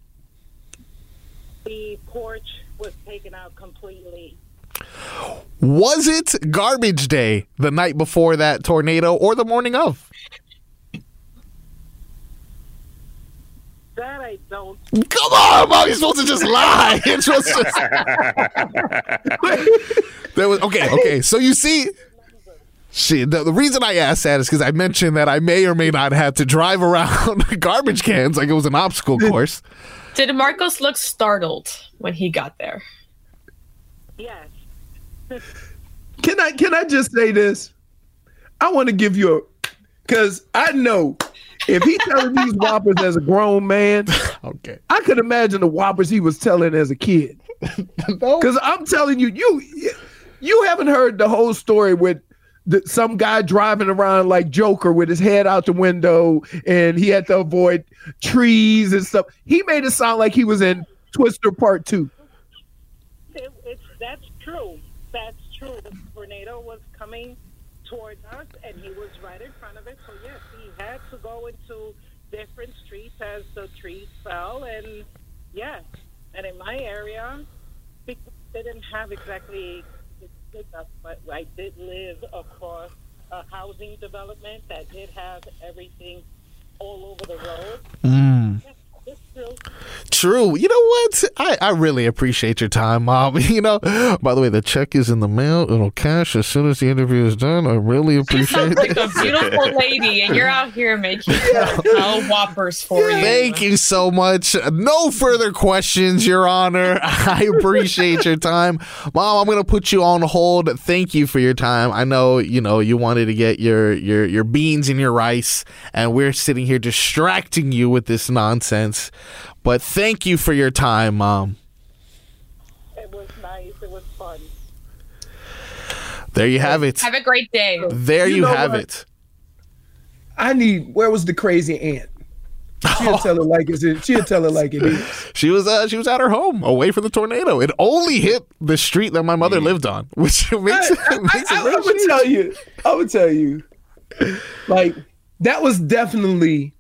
Speaker 11: The porch was taken out completely.
Speaker 6: Was it garbage day the night before that tornado or the morning of?
Speaker 11: That I don't.
Speaker 6: Come on, Mom, you're supposed to just lie. You're supposed to just... there was okay, okay. So you see, she, the, the reason I asked that is because I mentioned that I may or may not have to drive around garbage cans like it was an obstacle course.
Speaker 10: Did Marcos look startled when he got there?
Speaker 11: Yes.
Speaker 9: Can I can I just say this? I want to give you a, because I know if he telling these whoppers as a grown man,
Speaker 6: okay,
Speaker 9: I could imagine the whoppers he was telling as a kid. Because I'm telling you, you you haven't heard the whole story with the, some guy driving around like Joker with his head out the window and he had to avoid trees and stuff. He made it sound like he was in Twister Part Two.
Speaker 11: It, it's, that's true. That's true. The tornado was coming towards us, and he was right in front of it. So, yes, he had to go into different streets as the trees fell. And, yes, and in my area, because they didn't have exactly pickup, but I did live across a housing development that did have everything all over the road.
Speaker 6: Mm.
Speaker 11: Yes, it's true.
Speaker 6: True. You know what? I, I really appreciate your time, Mom. You know, by the way, the check is in the mail. It'll cash as soon as the interview is done. I really
Speaker 10: She
Speaker 6: appreciate
Speaker 10: sounds like
Speaker 6: it.
Speaker 10: a beautiful lady, and you're out here making uh, whoppers for you.
Speaker 6: Thank you so much. No further questions, Your Honor. I appreciate your time. Mom, I'm going to put you on hold. Thank you for your time. I know, you know, you wanted to get your, your, your beans and your rice, and we're sitting here distracting you with this nonsense. But thank you for your time, Mom.
Speaker 11: It was nice. It was fun.
Speaker 6: There you have it.
Speaker 10: Have a great day.
Speaker 6: There you,
Speaker 9: You know
Speaker 6: have
Speaker 9: what?
Speaker 6: it.
Speaker 9: I need. Where was the crazy aunt? She'll tell it like it's. She'll tell it like it is.
Speaker 6: She was uh, she was at her home, away from the tornado. It only hit the street that my mother lived on, which makes it,
Speaker 9: I,
Speaker 6: makes
Speaker 9: I,
Speaker 6: it
Speaker 9: I,
Speaker 6: very
Speaker 9: I would
Speaker 6: shady.
Speaker 9: tell you. I would tell you. Like that was definitely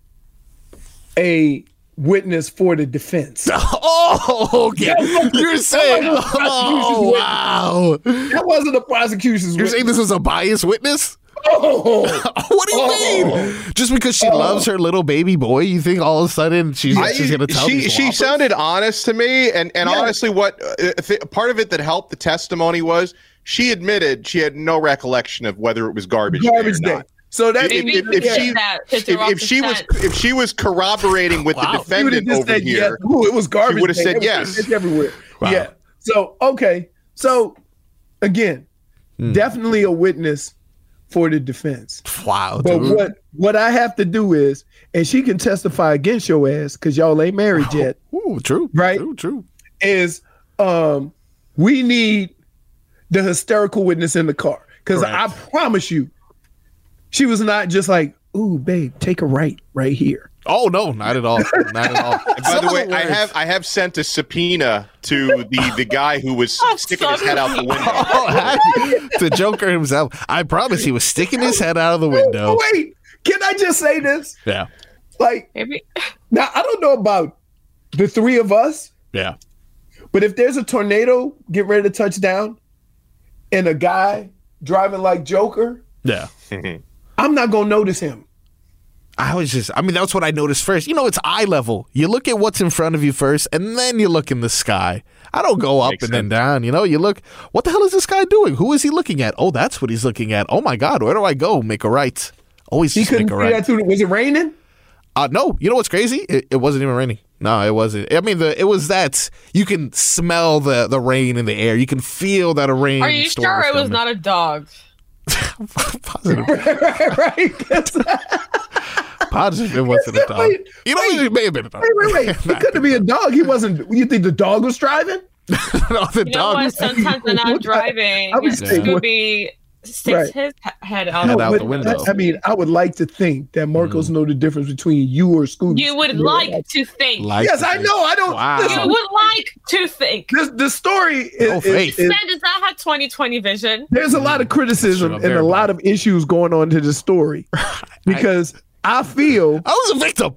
Speaker 9: a witness for the defense.
Speaker 6: Oh, okay. You're saying, oh, wow.
Speaker 9: That wasn't the prosecution's
Speaker 6: You're
Speaker 9: witness.
Speaker 6: saying this was a biased witness?
Speaker 9: Oh,
Speaker 6: what do you
Speaker 9: oh.
Speaker 6: mean? Just because she oh. loves her little baby boy, you think all of a sudden she's,
Speaker 7: I,
Speaker 6: she's going to tell
Speaker 7: she
Speaker 6: these
Speaker 7: she
Speaker 6: whoppers?
Speaker 7: sounded honest to me, and and
Speaker 9: Yeah.
Speaker 7: honestly, what uh, th- part of it that helped the testimony was she admitted she had no recollection of whether it was garbage,
Speaker 9: garbage
Speaker 7: day. Or
Speaker 9: day.
Speaker 7: not.
Speaker 9: So that
Speaker 7: If,
Speaker 10: Maybe
Speaker 7: if, if
Speaker 10: he
Speaker 7: she
Speaker 10: did that to
Speaker 7: if,
Speaker 10: throw off
Speaker 7: if
Speaker 10: the
Speaker 7: she was
Speaker 10: scent.
Speaker 7: if she was corroborating with
Speaker 6: Wow.
Speaker 7: the
Speaker 9: you would
Speaker 7: defendant
Speaker 9: have just
Speaker 7: over
Speaker 9: said
Speaker 7: here,
Speaker 9: yes. Ooh, it was garbage.
Speaker 7: she would have
Speaker 9: day.
Speaker 7: said
Speaker 9: It was-
Speaker 7: yes.
Speaker 9: It's everywhere.
Speaker 6: Wow.
Speaker 9: Yeah. So okay. So again,
Speaker 6: Hmm.
Speaker 9: definitely a witness for the defense.
Speaker 6: Wow,
Speaker 9: But
Speaker 6: dude.
Speaker 9: what what I have to do is, and she can testify against your ass because y'all ain't married yet.
Speaker 6: Ooh, true.
Speaker 9: Right?
Speaker 6: True, true.
Speaker 9: Is um we need the hysterical witness in the car because I
Speaker 6: Correct.
Speaker 9: promise you, she was not just like, "Ooh, babe, take a right right here."
Speaker 6: Oh no, not at all. Not at all.
Speaker 7: And by the way, I have I have sent a subpoena to the, the guy who was sticking his head out the window.
Speaker 6: Oh, to Joker himself. I promise he was sticking his head out of the window.
Speaker 9: Oh, wait, can I just say this?
Speaker 6: Yeah.
Speaker 9: Like,
Speaker 10: Maybe.
Speaker 9: now I don't know about the three of us.
Speaker 6: Yeah.
Speaker 9: But if there's a tornado getting ready to touch down and a guy driving like Joker,
Speaker 6: Yeah.
Speaker 9: I'm not gonna notice him.
Speaker 6: I was just, I mean, that's what I noticed first. You know, it's eye level. You look at what's in front of you first, and then you look in the sky. I don't go up
Speaker 7: Makes
Speaker 6: and
Speaker 7: sense.
Speaker 6: then down. You know, you look, what the hell is this guy doing? Who is he looking at? Oh, that's what he's looking at. Oh my God, where do I go? Make a right. Always
Speaker 9: He
Speaker 6: just
Speaker 9: couldn't
Speaker 6: make a
Speaker 9: see
Speaker 6: right.
Speaker 9: that through. Was it raining?
Speaker 6: Uh, no, you know what's crazy? It, it wasn't even raining. No, it wasn't. I mean, the it was that you can smell the, the rain in the air. You can feel that a rain.
Speaker 10: Are you
Speaker 6: storm
Speaker 10: sure
Speaker 6: is
Speaker 10: it was
Speaker 6: coming.
Speaker 10: not a dog?
Speaker 6: Positive.
Speaker 9: right, right.
Speaker 6: Positive it wasn't a dog.
Speaker 9: Wait,
Speaker 6: You know,
Speaker 9: wait.
Speaker 6: it may have been a dog.
Speaker 9: Wait, wait, wait. It couldn't be a dog. He wasn't. You think the dog was driving?
Speaker 6: No, the
Speaker 10: You know
Speaker 6: dog.
Speaker 10: what? Sometimes they're not driving.
Speaker 9: I was saying, what-
Speaker 10: Scooby sticks
Speaker 9: Right.
Speaker 10: his he- head out.
Speaker 6: Head
Speaker 10: of
Speaker 6: out
Speaker 10: the
Speaker 6: the
Speaker 10: window.
Speaker 6: window.
Speaker 9: I mean, I would like to think that Marcos know the difference between you or Scooby.
Speaker 10: You would like to think.
Speaker 6: Like
Speaker 9: Yes,
Speaker 6: to
Speaker 9: I
Speaker 6: think.
Speaker 9: know. I don't.
Speaker 6: Wow.
Speaker 10: You
Speaker 9: Listen,
Speaker 10: would like to think.
Speaker 9: this, the story is,
Speaker 6: No
Speaker 9: is-
Speaker 6: faith.
Speaker 9: is-
Speaker 10: Man does not have twenty twenty vision.
Speaker 9: there's a lot of criticism
Speaker 6: Sure,
Speaker 9: and a
Speaker 6: very
Speaker 9: lot of issues going on to the story because I feel
Speaker 6: I was a victim.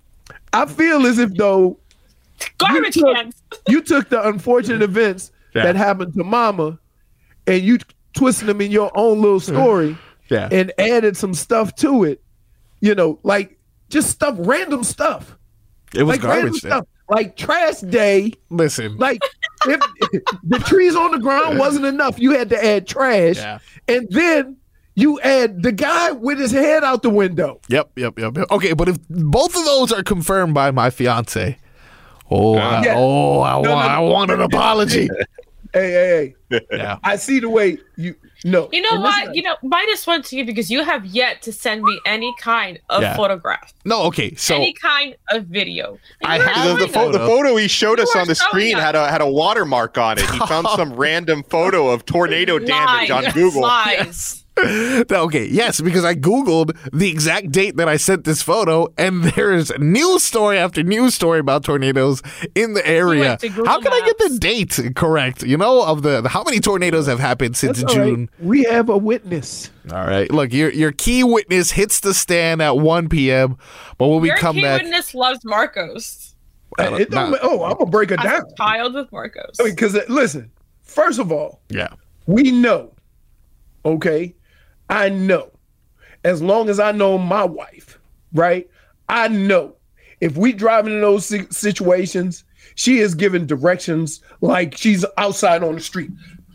Speaker 9: I feel as if though
Speaker 10: Garbage
Speaker 9: you took,
Speaker 10: cans.
Speaker 9: you took the unfortunate events
Speaker 6: Yeah.
Speaker 9: that happened to Mama and you twisted them in your own little story
Speaker 6: Yeah.
Speaker 9: and added some stuff to it. You know, like just stuff, random stuff,
Speaker 6: It was
Speaker 9: like random
Speaker 6: garbage. Then.
Speaker 9: stuff, like trash day.
Speaker 6: Listen.
Speaker 9: Like if the trees on the ground wasn't enough, you had to add trash,
Speaker 6: Yeah.
Speaker 9: and then you add the guy with his head out the window.
Speaker 6: Yep, yep, yep, yep. Okay, but if both of those are confirmed by my fiance, oh, I,
Speaker 9: Yeah.
Speaker 6: oh, I,
Speaker 9: No,
Speaker 6: want,
Speaker 9: no.
Speaker 6: I want an apology.
Speaker 9: Hey, hey, hey!
Speaker 6: Yeah.
Speaker 9: I see the way you. No,
Speaker 10: You know
Speaker 9: And this
Speaker 10: what?
Speaker 9: is-
Speaker 10: You know, minus one to you because you have yet to send me any kind of
Speaker 6: Yeah.
Speaker 10: photograph,
Speaker 6: No, okay, so
Speaker 10: any kind of video.
Speaker 6: I
Speaker 10: You were
Speaker 6: have
Speaker 7: The, the,
Speaker 10: showing
Speaker 7: pho-
Speaker 10: us.
Speaker 7: the photo he showed us
Speaker 10: You
Speaker 7: on the
Speaker 10: are showing
Speaker 7: screen
Speaker 10: us.
Speaker 7: had a had a watermark on it. He found some random photo of tornado damage on
Speaker 10: Lies.
Speaker 7: Google.
Speaker 10: Lies.
Speaker 6: okay, yes, because I Googled the exact date that I sent this photo, and there's news story after news story about tornadoes in the area.
Speaker 10: went to Google
Speaker 6: How can I get the
Speaker 10: Maps.
Speaker 6: date correct? You know, of the, the how many tornadoes have happened since
Speaker 9: That's all right.
Speaker 6: June?
Speaker 9: We have a witness.
Speaker 6: All right, look, your your key witness hits the stand at one p.m. But when we
Speaker 10: Your
Speaker 6: come
Speaker 10: key
Speaker 6: back,
Speaker 10: witness loves Marcos.
Speaker 6: Uh,
Speaker 9: It don't-
Speaker 6: not-
Speaker 9: oh, I'm gonna break it
Speaker 10: As
Speaker 9: down.
Speaker 10: a child with Marcos.
Speaker 9: Because listen, first of all,
Speaker 6: yeah,
Speaker 9: we know. Okay, I know. As long as I know my wife, right? I know if we driving in those si- situations, she is giving directions like she's outside on the street.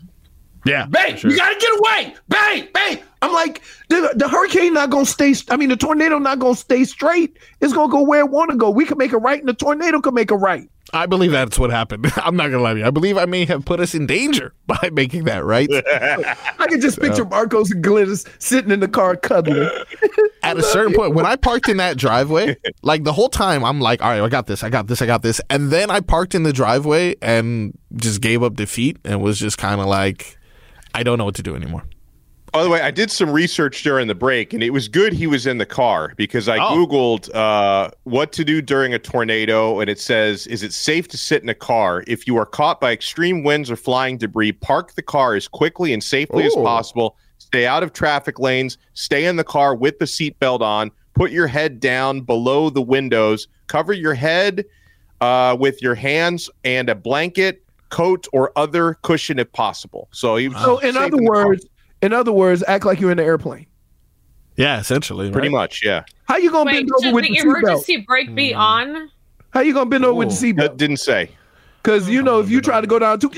Speaker 6: yeah,
Speaker 9: Bang!
Speaker 6: sure.
Speaker 9: You gotta get away! Bang! Bang! I'm like, the, the hurricane not gonna stay. I mean, the tornado not gonna stay straight. It's gonna go where it want to go. We can make a right, and the tornado can make a right.
Speaker 6: I believe that's what happened. I'm not gonna lie to you. I believe I may have put us in danger by making that right.
Speaker 9: I can just picture Marcos and Glennis sitting in the car cuddling.
Speaker 6: At a certain point, when I parked in that driveway, like the whole time, I'm like, all right, I got this, I got this, I got this. And then I parked in the driveway and just gave up defeat and was just kind of like, I don't know what to do anymore.
Speaker 7: By the way, I did some research during the break, and it was good he was in the car because I
Speaker 6: Oh.
Speaker 7: Googled uh, what to do during a tornado, and it says, is it safe to sit in a car? If you are caught by extreme winds or flying debris, park the car as quickly and safely as
Speaker 6: Ooh.
Speaker 7: possible. Stay out of traffic lanes. Stay in the car with the seatbelt on. Put your head down below the windows. Cover your head uh, with your hands and a blanket, coat, or other cushion if possible. So, he was
Speaker 9: So, in
Speaker 7: safe
Speaker 9: other
Speaker 7: the car.
Speaker 9: words, in other words, act like you're in the airplane.
Speaker 6: Yeah, essentially.
Speaker 7: pretty
Speaker 6: right?
Speaker 7: much, yeah.
Speaker 9: How you gonna
Speaker 10: Wait,
Speaker 9: bend over
Speaker 10: should
Speaker 9: with
Speaker 10: the
Speaker 9: the seatbelt?
Speaker 10: emergency brake be
Speaker 6: Mm.
Speaker 10: on?
Speaker 9: How you gonna bend over with
Speaker 6: Ooh.
Speaker 9: the
Speaker 7: That
Speaker 9: seatbelt?
Speaker 7: didn't say.
Speaker 9: Because you know, if you try to go down too,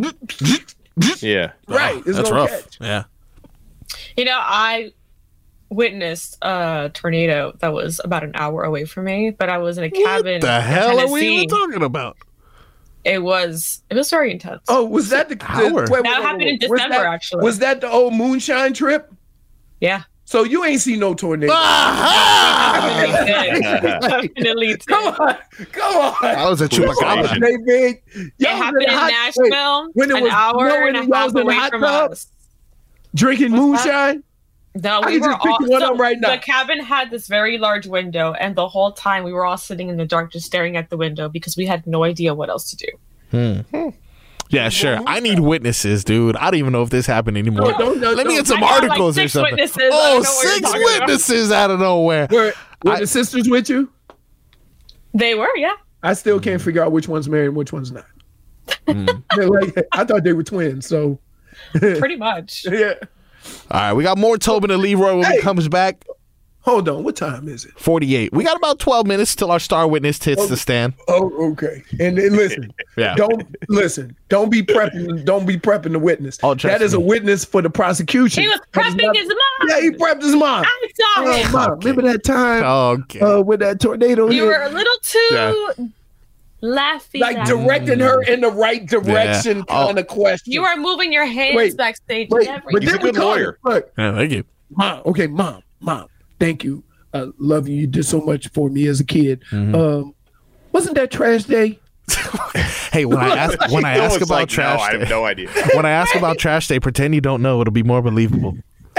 Speaker 7: Yeah.
Speaker 9: right, it's
Speaker 6: That's
Speaker 9: gonna
Speaker 6: rough.
Speaker 9: catch.
Speaker 6: Yeah.
Speaker 10: You know, I witnessed a tornado that was about an hour away from me, but I was in a cabin.
Speaker 6: What the
Speaker 10: in
Speaker 6: hell are we
Speaker 10: Tennessee.
Speaker 6: even talking about?
Speaker 10: It was it was very intense.
Speaker 9: Oh, was that the, the
Speaker 6: Hour.
Speaker 9: wait, wait,
Speaker 10: That
Speaker 9: wait,
Speaker 10: happened in
Speaker 9: wait. Was
Speaker 10: December,
Speaker 9: that-
Speaker 10: actually.
Speaker 9: Was that the old moonshine trip?
Speaker 10: Yeah.
Speaker 9: So you ain't seen no tornado.
Speaker 10: Definitely did. Definitely did.
Speaker 9: Come on, come on.
Speaker 6: That was a chupacabra.
Speaker 9: Hey, big.
Speaker 10: It
Speaker 9: Y'all was
Speaker 10: happened in
Speaker 9: hot-
Speaker 10: Nashville,
Speaker 9: wait, when it
Speaker 10: an
Speaker 9: was
Speaker 10: hour
Speaker 9: snowing
Speaker 10: and a
Speaker 9: and y'all
Speaker 10: half
Speaker 9: was in the
Speaker 10: away
Speaker 9: hot
Speaker 10: from
Speaker 9: tub
Speaker 10: us.
Speaker 9: drinking
Speaker 10: What's that?
Speaker 9: moonshine.
Speaker 10: No,
Speaker 9: I
Speaker 10: we
Speaker 9: can
Speaker 10: were
Speaker 9: just pick
Speaker 10: all.
Speaker 9: one
Speaker 10: So
Speaker 9: up right now.
Speaker 10: the cabin had this very large window, and the whole time we were all sitting in the dark, just staring at the window because we had no idea what else to do.
Speaker 6: Hmm. Yeah, sure. I need witnesses, dude. I don't even know if this happened anymore.
Speaker 9: No, no, no,
Speaker 6: Let me
Speaker 9: no.
Speaker 6: get some
Speaker 10: I got, like,
Speaker 6: articles or
Speaker 10: six
Speaker 6: something.
Speaker 10: witnesses. I
Speaker 6: Oh,
Speaker 10: don't know what you're
Speaker 6: six
Speaker 10: talking about.
Speaker 6: witnesses out of nowhere.
Speaker 9: Were, were
Speaker 6: I-
Speaker 9: the sisters with you?
Speaker 10: They were, yeah.
Speaker 9: I still can't figure out which one's married and which one's not.
Speaker 6: Mm.
Speaker 9: They're like, I thought they were twins, so
Speaker 10: Pretty much.
Speaker 9: yeah.
Speaker 6: All right, we got more Tobin and Leroy when
Speaker 9: Hey.
Speaker 6: he comes back.
Speaker 9: Hold on, what time is it?
Speaker 6: forty-eight. We got about twelve minutes till our star witness hits the stand.
Speaker 9: Oh, okay. And then listen,
Speaker 6: Yeah.
Speaker 9: don't listen. Don't be prepping. Don't be prepping the witness.
Speaker 6: Oh, trust
Speaker 9: that is a
Speaker 6: me.
Speaker 9: witness for the prosecution.
Speaker 10: He was
Speaker 9: That is
Speaker 10: prepping
Speaker 9: not-
Speaker 10: his mom.
Speaker 9: Yeah, he prepped his mom.
Speaker 10: I saw
Speaker 9: Oh,
Speaker 10: him.
Speaker 9: mom, remember that time
Speaker 6: Okay.
Speaker 9: uh, with that tornado?
Speaker 10: You
Speaker 9: hit?
Speaker 10: were a little too
Speaker 6: Yeah.
Speaker 10: laughy.
Speaker 9: like
Speaker 10: that-
Speaker 9: directing her in the right direction,
Speaker 6: Yeah.
Speaker 9: kind of question.
Speaker 10: You were moving your hands
Speaker 9: Wait,
Speaker 10: backstage.
Speaker 9: Wait,
Speaker 10: and
Speaker 9: but
Speaker 10: everything.
Speaker 7: He's a
Speaker 9: then we
Speaker 7: good
Speaker 9: called
Speaker 7: lawyer.
Speaker 9: her. Look,
Speaker 6: Yeah, thank you.
Speaker 9: mom. Okay, mom, mom. Thank you. I love you. You did so much for me as a kid.
Speaker 6: Mm-hmm.
Speaker 9: Um, wasn't that trash day?
Speaker 6: Hey, when I ask when I
Speaker 7: It
Speaker 6: ask
Speaker 7: was
Speaker 6: about
Speaker 7: like,
Speaker 6: trash
Speaker 7: no, I
Speaker 6: day,
Speaker 7: have no idea.
Speaker 6: when I ask about trash day, pretend you don't know. It'll be more believable.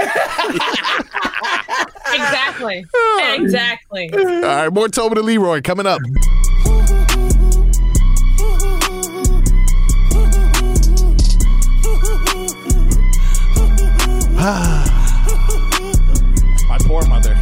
Speaker 10: Exactly. Exactly.
Speaker 6: All right, more Tobin and Leroy coming up. My poor mother.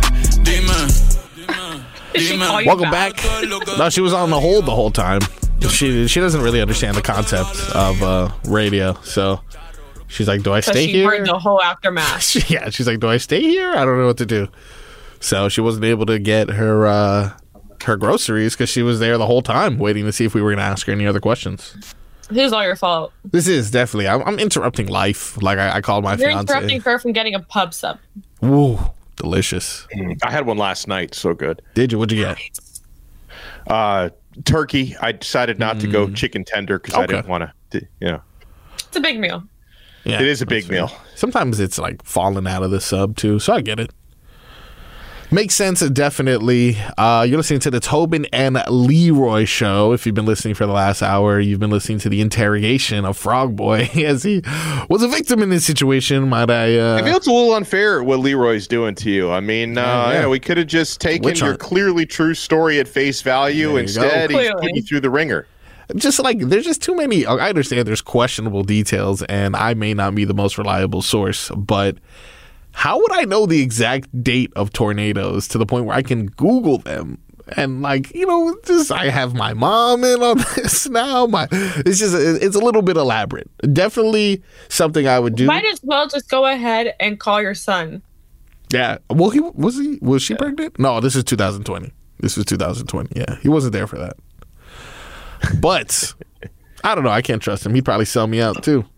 Speaker 10: Did she call you
Speaker 6: Welcome back. No, she was on the hold the whole time. She she doesn't really understand the concept of uh, radio, so she's like, "Do I
Speaker 10: So
Speaker 6: stay
Speaker 10: she
Speaker 6: here?"
Speaker 10: heard the whole aftermath.
Speaker 6: Yeah, she's like, "Do I stay here? I don't know what to do." So she wasn't able to get her uh, her groceries because she was there the whole time waiting to see if we were going to ask her any other questions.
Speaker 10: This is all your fault.
Speaker 6: This is definitely. I'm, I'm interrupting life, like I, I called my
Speaker 10: You're
Speaker 6: fiance.
Speaker 10: interrupting her from getting a pub sub.
Speaker 6: Ooh, delicious.
Speaker 7: I had one last night. So good.
Speaker 6: Did you? What'd you get?
Speaker 7: Uh, turkey. I decided not to go chicken tender because I
Speaker 6: Okay.
Speaker 7: didn't want to. You know,
Speaker 10: It's a big meal.
Speaker 6: Yeah,
Speaker 7: it is a
Speaker 6: that's
Speaker 7: big
Speaker 6: fair.
Speaker 7: meal.
Speaker 6: Sometimes it's like falling out of the sub too, so I get it. Makes sense, definitely. Uh, you're listening to the Tobin and Leroy show. If you've been listening for the last hour, you've been listening to the interrogation of Frog Boy as he was a victim in this situation. Might I? Uh,
Speaker 7: I feel it's a little unfair what Leroy's doing to you. I mean, uh,
Speaker 6: Yeah, yeah.
Speaker 7: yeah, we could have just taken
Speaker 6: Witch
Speaker 7: your
Speaker 6: hunt.
Speaker 7: clearly true story at face value.
Speaker 6: There you
Speaker 7: Instead,
Speaker 6: go.
Speaker 7: he's
Speaker 10: Clearly.
Speaker 7: putting you through the ringer.
Speaker 6: just like there's just too many. I understand there's questionable details, and I may not be the most reliable source, but how would I know the exact date of tornadoes to the point where I can Google them? And like, you know, just I have my mom in on this now. My it's just it's a little bit elaborate. Definitely something I would do.
Speaker 10: Might as well just go ahead and call your son.
Speaker 6: Yeah. Well, he was he was she pregnant? No, this is two thousand twenty. This was two thousand twenty. Yeah, he wasn't there for that. But I don't know. I can't trust him. He'd probably sell me out too.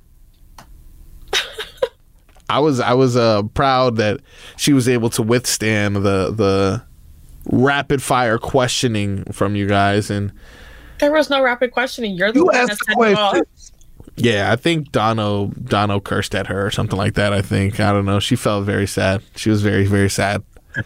Speaker 6: I was I was uh, proud that she was able to withstand the the rapid fire questioning from you guys, and
Speaker 10: There was no rapid questioning. You're the
Speaker 9: You
Speaker 10: one that
Speaker 9: asked the
Speaker 10: said it all.
Speaker 9: question.
Speaker 6: yeah, I think Dono Dono cursed at her or something like that. I think I don't know. She felt very sad. She was very very sad.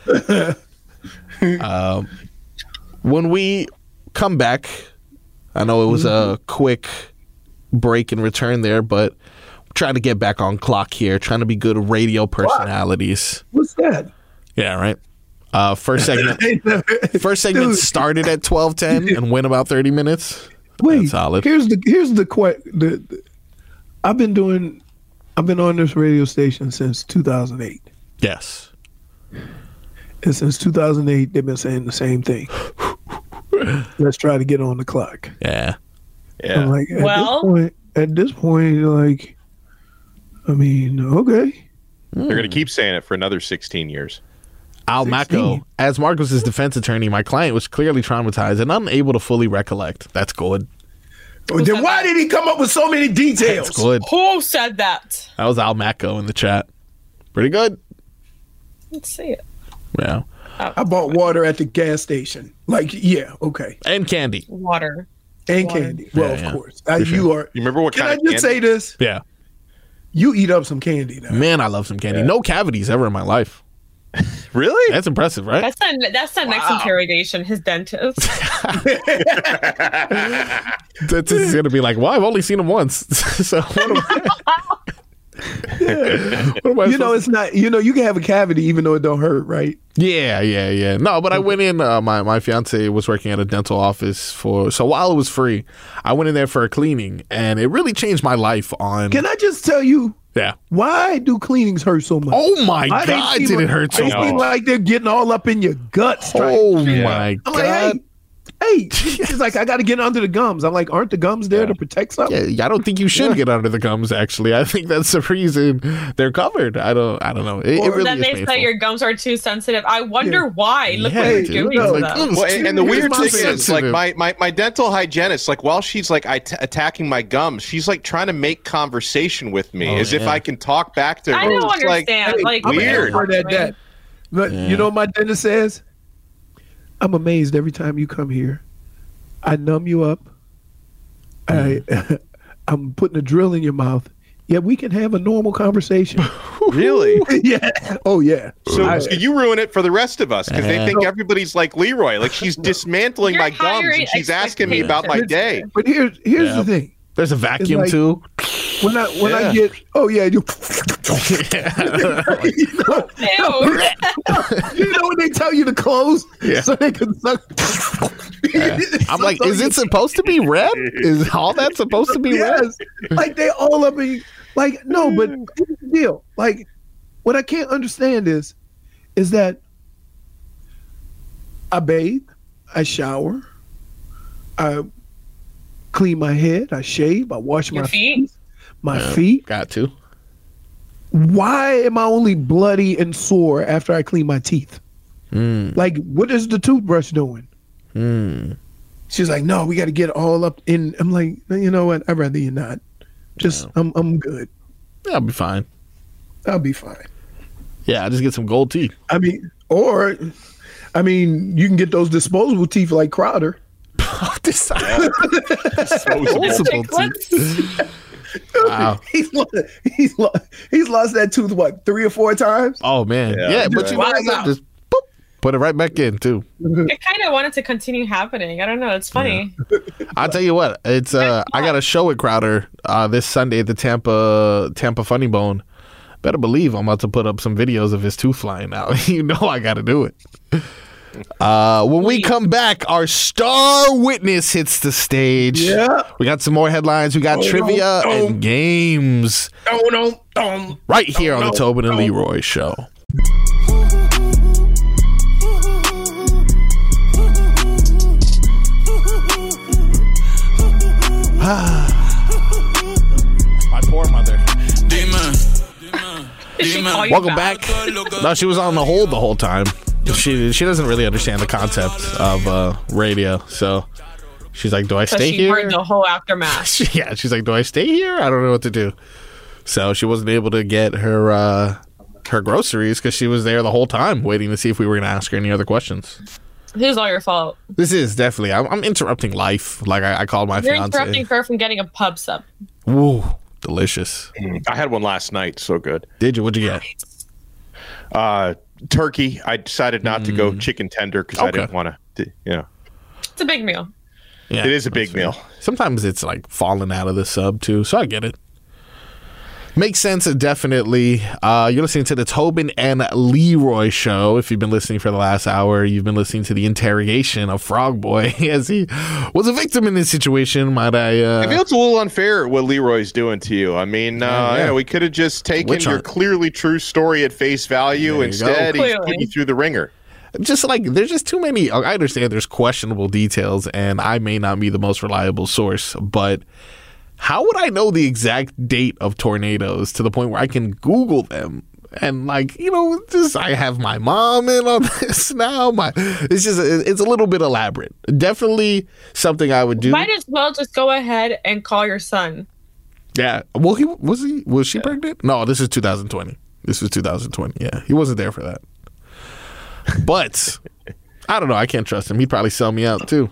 Speaker 6: um, when we come back, I know it was a quick break and return there, but we're trying to get back on clock here. Trying to be good radio personalities.
Speaker 9: What's that?
Speaker 6: Yeah, right. Uh, first segment. First segment
Speaker 9: Dude.
Speaker 6: started at twelve ten and went about thirty minutes.
Speaker 9: Wait,
Speaker 6: That's solid.
Speaker 9: here's the here's the que- the, the I've been doing I've been on this radio station since two thousand eight.
Speaker 6: Yes.
Speaker 9: And since two thousand eight they've been saying the same thing. Let's try to get on the clock.
Speaker 6: Yeah.
Speaker 7: Yeah.
Speaker 9: I'm like, at
Speaker 10: Well-
Speaker 9: this point, at this point, like, I mean, okay.
Speaker 7: They're going to keep saying it for another sixteen years.
Speaker 6: Al Macco, as Marcos's defense attorney, my client was clearly traumatized and unable to fully recollect. That's good.
Speaker 9: Then why did he come up with so many details?
Speaker 6: That's good.
Speaker 10: Who said that?
Speaker 6: That was Al Macco in the chat. Pretty good.
Speaker 10: Let's see it.
Speaker 6: Yeah.
Speaker 9: I bought water at the gas station. Like, yeah, okay.
Speaker 6: And candy.
Speaker 10: Water.
Speaker 9: And
Speaker 10: Water.
Speaker 9: candy. Well,
Speaker 6: Yeah,
Speaker 9: of
Speaker 6: yeah.
Speaker 9: course. Uh,
Speaker 6: sure.
Speaker 9: You are.
Speaker 7: You remember what
Speaker 9: Can
Speaker 7: kind
Speaker 9: I
Speaker 7: of
Speaker 9: just say
Speaker 7: candy?
Speaker 9: this?
Speaker 6: Yeah.
Speaker 9: You eat up some candy now.
Speaker 6: Man, I love some candy. No cavities ever in my life.
Speaker 7: Really?
Speaker 6: That's impressive, right?
Speaker 10: That's the that's the next interrogation. His dentist.
Speaker 6: That's just going to be like, well, I've only seen him once. So what am I-
Speaker 9: You know, it's not. You know, you can have a cavity even though it don't hurt, right?
Speaker 6: Yeah, yeah, yeah. No, but I went in. Uh, my my fiance was working at a dental office for. So while it was free, I went in there for a cleaning, and it really changed my life. On
Speaker 9: Can I just tell you?
Speaker 6: Yeah.
Speaker 9: Why do cleanings hurt so much?
Speaker 6: Oh my
Speaker 9: Why they
Speaker 6: God,
Speaker 9: seem
Speaker 6: did it
Speaker 9: like-
Speaker 6: hurt so
Speaker 9: They seem
Speaker 6: much?
Speaker 9: like they're getting all up in your guts.
Speaker 6: Oh
Speaker 9: right?
Speaker 6: my
Speaker 9: I'm
Speaker 6: God.
Speaker 9: like, hey, hey, she's like, I got to get under the gums. I'm like, aren't the gums there to protect something?
Speaker 6: Yeah, I don't think you should get under the gums. Actually, I think that's the reason they're covered. I don't. I don't know. It, it
Speaker 10: Or
Speaker 6: really
Speaker 10: then
Speaker 6: is
Speaker 10: they
Speaker 6: painful.
Speaker 10: say your gums are too sensitive. I wonder
Speaker 9: Yeah.
Speaker 10: why. Look
Speaker 6: Yeah,
Speaker 10: what you're
Speaker 6: dude.
Speaker 10: doing
Speaker 6: No,
Speaker 10: to
Speaker 6: like,
Speaker 10: them.
Speaker 6: ugh.
Speaker 7: Well, and, and the
Speaker 6: Here's
Speaker 7: weird
Speaker 6: my
Speaker 7: thing is, like
Speaker 6: sensitive.
Speaker 7: my, my, my dental hygienist, like while she's like I t- attacking my gums, she's like trying to make conversation with me
Speaker 6: Oh,
Speaker 7: as if
Speaker 6: yeah.
Speaker 7: I can talk back to her.
Speaker 10: I don't
Speaker 7: It's like,
Speaker 10: understand. Like,
Speaker 9: I'm
Speaker 7: weird.
Speaker 9: for that, that. But
Speaker 6: Yeah.
Speaker 9: you know what my dentist says? I'm amazed every time you come here. I numb you up. I, I'm putting a drill in your mouth. Yeah, we can have a normal conversation.
Speaker 7: Really?
Speaker 9: yeah. Oh, yeah.
Speaker 7: So,
Speaker 9: I-
Speaker 7: so you ruin it for the rest of us because they
Speaker 6: Uh-huh.
Speaker 7: think everybody's like Leroy. Like she's dismantling
Speaker 10: You're
Speaker 7: my gums
Speaker 10: hiring
Speaker 7: and she's asking me about my day.
Speaker 9: But here's here's
Speaker 6: Yeah.
Speaker 9: the thing.
Speaker 6: There's a vacuum
Speaker 9: like-
Speaker 6: too.
Speaker 9: When I when I
Speaker 7: Yeah.
Speaker 9: get oh yeah you you know,
Speaker 10: Ew.
Speaker 9: you know when they tell you to close
Speaker 6: Yeah.
Speaker 9: so they can suck.
Speaker 6: I'm like, is it supposed to be red? Is all that supposed to be red?
Speaker 9: Yes. Like they all up in like no, but here's the deal. Like what I can't understand is is that I bathe, I shower, I clean my head, I shave, I wash
Speaker 10: Your
Speaker 9: my
Speaker 10: feet?
Speaker 9: my
Speaker 6: Yeah.
Speaker 9: feet.
Speaker 6: Got to.
Speaker 9: Why am I only bloody and sore after I clean my teeth?
Speaker 6: Mm.
Speaker 9: Like, what is the toothbrush doing?
Speaker 6: Mm.
Speaker 9: She's like, no, we got to get all up in. I'm like, you know what? I'd rather you not. Just,
Speaker 6: Yeah.
Speaker 9: I'm, I'm good.
Speaker 6: I'll be fine.
Speaker 9: I'll be fine.
Speaker 6: Yeah, I just get some gold teeth.
Speaker 9: I mean, or, I mean, you can get those disposable teeth like Crowder.
Speaker 6: Disposable teeth. Wow.
Speaker 9: he's, lost, he's, lost, he's lost that tooth, what, three or four times?
Speaker 6: Oh man. Yeah,
Speaker 7: Yeah,
Speaker 6: but you know
Speaker 9: right.
Speaker 6: what? Just boop, put it right back in too.
Speaker 10: I kind of want it to continue happening. I don't know. It's funny.
Speaker 6: I'll tell you what. It's uh, I got a show at Crowder uh, this Sunday at the Tampa Tampa Funny Bone. Better believe I'm about to put up some videos of his tooth flying out. You know I got to do it. Uh, when we come back, our star witness hits the stage.
Speaker 9: Yeah.
Speaker 6: We got some more headlines. We got
Speaker 9: Oh,
Speaker 6: trivia
Speaker 9: no, no.
Speaker 6: and games
Speaker 9: Don't, don't, don't.
Speaker 6: right here on the
Speaker 9: no,
Speaker 6: Tobin and
Speaker 9: no.
Speaker 6: Leroy Show. My poor mother.
Speaker 10: Did she call you
Speaker 6: Welcome back. No, she was on the hold the whole time. She she doesn't really understand the concept of uh, radio, so she's like, "Do I
Speaker 10: So
Speaker 6: stay
Speaker 10: she
Speaker 6: here?"
Speaker 10: heard the whole aftermath.
Speaker 6: Yeah, she's like, "Do I stay here? I don't know what to do." So she wasn't able to get her uh, her groceries because she was there the whole time waiting to see if we were going to ask her any other questions.
Speaker 10: This is all your fault.
Speaker 6: This is definitely. I'm, I'm interrupting life, like I, I called my
Speaker 10: You're
Speaker 6: fiance.
Speaker 10: interrupting her from getting a pub sub.
Speaker 6: Ooh, delicious.
Speaker 7: I had one last night. So good.
Speaker 6: Did you? What'd you get?
Speaker 7: Uh, turkey. I decided not to go chicken tender because I
Speaker 6: Okay.
Speaker 7: didn't want to. You know,
Speaker 10: It's a big meal.
Speaker 6: Yeah,
Speaker 7: it is a
Speaker 6: that's
Speaker 7: big
Speaker 6: fair.
Speaker 7: meal.
Speaker 6: Sometimes it's like falling out of the sub too, so I get it. Makes sense, definitely. Uh, you're listening to the Tobin and Leroy Show. If you've been listening for the last hour, you've been listening to the interrogation of Frog Boy as he was a victim in this situation. Might I? Uh,
Speaker 7: I feel it's a little unfair what Leroy's doing to you. I mean, uh,
Speaker 6: Yeah, yeah.
Speaker 7: you know, we could have just taken
Speaker 6: Witch
Speaker 7: your
Speaker 6: hunt.
Speaker 7: clearly true story at face value.
Speaker 6: There you
Speaker 7: Instead,
Speaker 6: go.
Speaker 7: he's put
Speaker 10: Clearly.
Speaker 7: you through the ringer.
Speaker 6: just like there's just too many. I understand there's questionable details, and I may not be the most reliable source, but how would I know the exact date of tornadoes to the point where I can Google them? And like, you know, just I have my mom in on this now. My it's just it's a little bit elaborate. Definitely something I would do.
Speaker 10: Might as well just go ahead and call your son.
Speaker 6: Yeah. Well, he was he was she pregnant? No, this is two thousand twenty. This was two thousand twenty. Yeah, he wasn't there for that. But I don't know. I can't trust him. He'd probably sell me out too.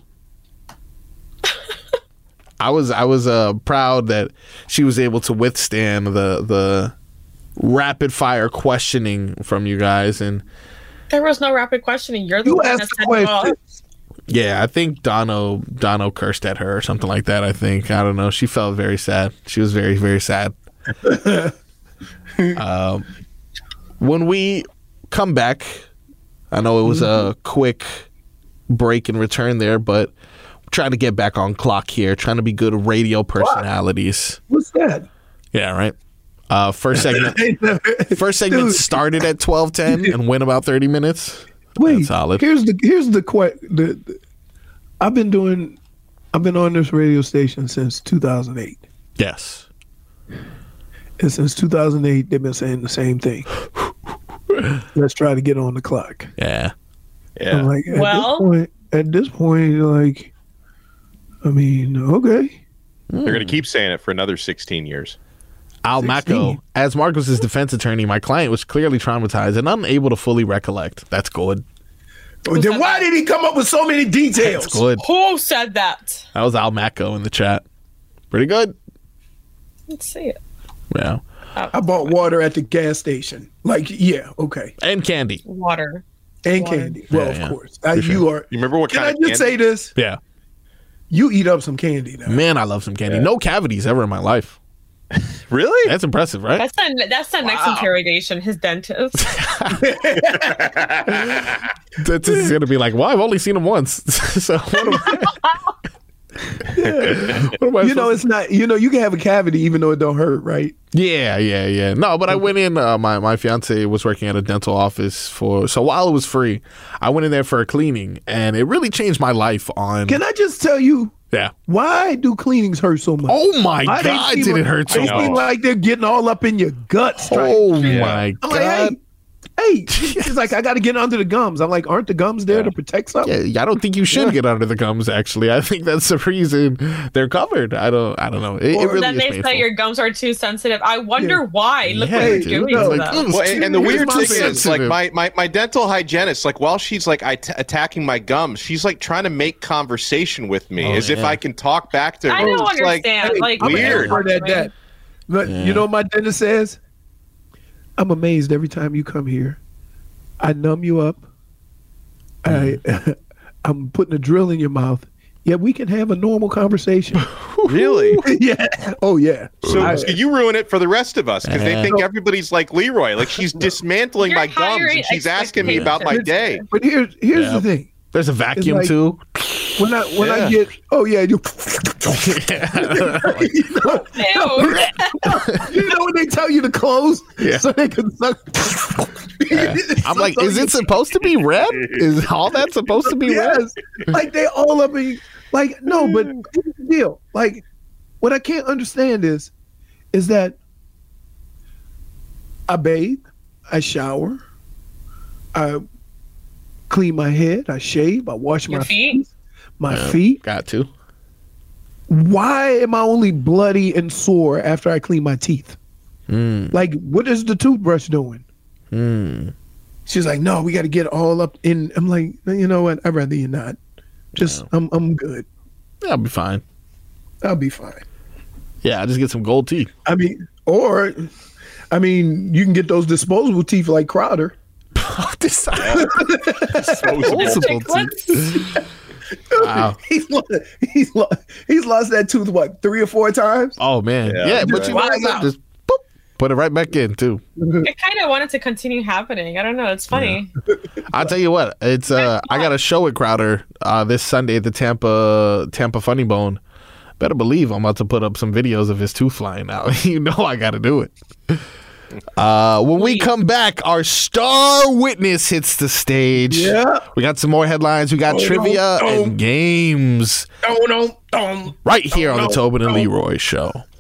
Speaker 6: I was I was uh, proud that she was able to withstand the the rapid fire questioning from you guys, and
Speaker 10: There was no rapid questioning. You're the
Speaker 9: You
Speaker 10: one that
Speaker 9: asked the
Speaker 10: said it all.
Speaker 9: question.
Speaker 6: yeah, I think Dono Dono cursed at her or something like that. I think I don't know. She felt very sad. She was very very sad. um, when we come back, I know it was mm-hmm. a quick break and return there, but we're trying to get back on clock here, trying to be good radio personalities.
Speaker 9: What's that?
Speaker 6: Yeah, right. Uh, first segment. first segment Dude. started at twelve ten and went about thirty minutes.
Speaker 9: Wait,
Speaker 6: That's solid.
Speaker 9: Here's the here's the que- the, the I've been doing. I've been on this radio station since two thousand eight.
Speaker 6: Yes.
Speaker 9: And since two thousand eight, they've been saying the same thing. Let's try to get on the clock.
Speaker 6: Yeah.
Speaker 7: Yeah.
Speaker 9: I'm like, at
Speaker 10: well,
Speaker 9: this point, at this point, like, I mean, okay.
Speaker 7: They're going to keep saying it for another sixteen years.
Speaker 6: Al Macco, as Marcos's defense attorney, my client was clearly traumatized and unable to fully recollect. That's good.
Speaker 9: Well, then why did he come up with so many details?
Speaker 6: That's good.
Speaker 10: Who said that?
Speaker 6: That was Al Macco in the chat. Pretty good.
Speaker 10: Let's see it.
Speaker 6: Yeah.
Speaker 9: I bought water at the gas station. Like, yeah, okay.
Speaker 6: And candy.
Speaker 10: Water.
Speaker 9: And
Speaker 10: water.
Speaker 9: candy. Well,
Speaker 6: Yeah,
Speaker 9: of
Speaker 6: yeah.
Speaker 9: course. Uh,
Speaker 6: sure.
Speaker 9: You are.
Speaker 7: You remember what
Speaker 9: Can
Speaker 7: kind
Speaker 9: I
Speaker 7: of
Speaker 9: just
Speaker 7: candy?
Speaker 9: say this?
Speaker 6: Yeah.
Speaker 9: You eat up some candy now.
Speaker 6: Man, I love some candy. No cavities ever in my life.
Speaker 7: Really?
Speaker 6: That's impressive, right?
Speaker 10: That's the that's the next interrogation. His dentist.
Speaker 6: That's just going to be like, well, I've only seen him once. So what am I?
Speaker 9: Yeah.
Speaker 6: What am I
Speaker 9: You know,
Speaker 6: supposed
Speaker 9: it's not, you know, you can have a cavity even though it don't hurt, right?
Speaker 6: Yeah, yeah, yeah. No, but I went in. Uh, my my fiance was working at a dental office for so while it was free, I went in there for a cleaning, and it really changed my life. On
Speaker 9: Can I just tell you?
Speaker 6: Yeah.
Speaker 9: Why do cleanings hurt so much?
Speaker 6: Oh my
Speaker 9: Why they
Speaker 6: God,
Speaker 9: seem
Speaker 6: did
Speaker 9: like-
Speaker 6: it hurt so
Speaker 9: They seem
Speaker 6: much?
Speaker 9: like they're getting all up in your guts.
Speaker 6: Oh
Speaker 9: trying-
Speaker 6: my
Speaker 9: I'm
Speaker 6: God.
Speaker 9: like, hey, hey. She's like, I got to get under the gums. I'm like, aren't the gums there to protect something?
Speaker 6: Yeah, I don't think you should get under the gums. Actually, I think that's the reason they're covered. I don't. I don't know. It, it
Speaker 10: Or
Speaker 6: really
Speaker 10: then
Speaker 6: is
Speaker 10: they
Speaker 6: painful.
Speaker 10: say your gums are too sensitive. I wonder
Speaker 9: Yeah.
Speaker 10: why. Look
Speaker 6: Yeah,
Speaker 10: what you're
Speaker 6: dude.
Speaker 10: doing
Speaker 6: No,
Speaker 10: to
Speaker 6: like,
Speaker 10: them.
Speaker 6: mm.
Speaker 7: Well, and, and the
Speaker 6: Here's
Speaker 7: weird
Speaker 6: my
Speaker 7: thing is, like,
Speaker 6: sensitive.
Speaker 7: my, my, my dental hygienist, like, while she's like I t- attacking my gums, she's like trying to make conversation with me
Speaker 6: Oh,
Speaker 7: as if
Speaker 6: yeah.
Speaker 7: I can talk back to her.
Speaker 10: I don't
Speaker 7: It's like,
Speaker 10: understand. Like,
Speaker 9: I'm
Speaker 7: weird.
Speaker 9: an expert at that. But
Speaker 6: Yeah.
Speaker 9: you know what my dentist says? I'm amazed every time you come here. I numb you up. I, I'm putting a drill in your mouth. Yeah, we can have a normal conversation.
Speaker 7: Really?
Speaker 9: Yeah. Oh, yeah.
Speaker 7: So,
Speaker 9: I-
Speaker 7: so you ruin it for the rest of us because
Speaker 6: Yeah.
Speaker 7: they think everybody's like Leroy. Like she's dismantling
Speaker 10: You're
Speaker 7: my gums
Speaker 10: hiring
Speaker 7: and she's asking me about my day.
Speaker 9: But here's here's
Speaker 6: Yeah.
Speaker 9: the thing.
Speaker 6: There's a vacuum
Speaker 9: like-
Speaker 6: too.
Speaker 9: When I when I
Speaker 7: Yeah.
Speaker 9: get oh yeah you,
Speaker 10: Ew.
Speaker 9: you know when they tell you to close
Speaker 6: Yeah.
Speaker 9: so they can suck.
Speaker 6: I'm like, is it supposed to be red? Is all that supposed to be red?
Speaker 9: Yes. Like they all up in like no, but here's the deal. Like what I can't understand is is that I bathe, I shower, I clean my head, I shave, I wash
Speaker 10: Your
Speaker 9: my
Speaker 10: feet?
Speaker 9: my
Speaker 6: Yeah.
Speaker 9: feet.
Speaker 6: Got to.
Speaker 9: Why am I only bloody and sore after I clean my teeth?
Speaker 6: Mm.
Speaker 9: Like, what is the toothbrush doing?
Speaker 6: Mm.
Speaker 9: She's like, no, we got to get all up in. I'm like, you know what? I'd rather you not. Just,
Speaker 6: Wow.
Speaker 9: I'm, I'm good.
Speaker 6: Yeah, I'll be fine.
Speaker 9: I'll be fine.
Speaker 6: Yeah, I just get some gold teeth.
Speaker 9: I mean, or, I mean, you can get those disposable teeth like Crowder.
Speaker 6: This-
Speaker 7: Disposable.
Speaker 6: Disposable teeth. Wow.
Speaker 9: he's lost, he's lost, he's lost that tooth what three or four times.
Speaker 6: Oh man.
Speaker 7: Yeah.
Speaker 6: Yeah, but you know
Speaker 9: Just
Speaker 6: what? Just boop, put it right back in too.
Speaker 10: I kind of want it to continue happening. I don't know. It's funny.
Speaker 6: I'll tell you what. It's uh, I got a show at Crowder uh, this Sunday at the Tampa Tampa Funny Bone. Better believe I'm about to put up some videos of his tooth flying out. You know I got to do it. Uh, when we come back, our star witness hits the stage.
Speaker 9: Yeah.
Speaker 6: We got some more headlines. We got
Speaker 9: Oh,
Speaker 6: trivia
Speaker 9: no, no.
Speaker 6: and games
Speaker 9: Don't, don't, don't.
Speaker 6: right here on the
Speaker 9: no,
Speaker 6: Tobin and
Speaker 9: no.
Speaker 6: Leroy Show.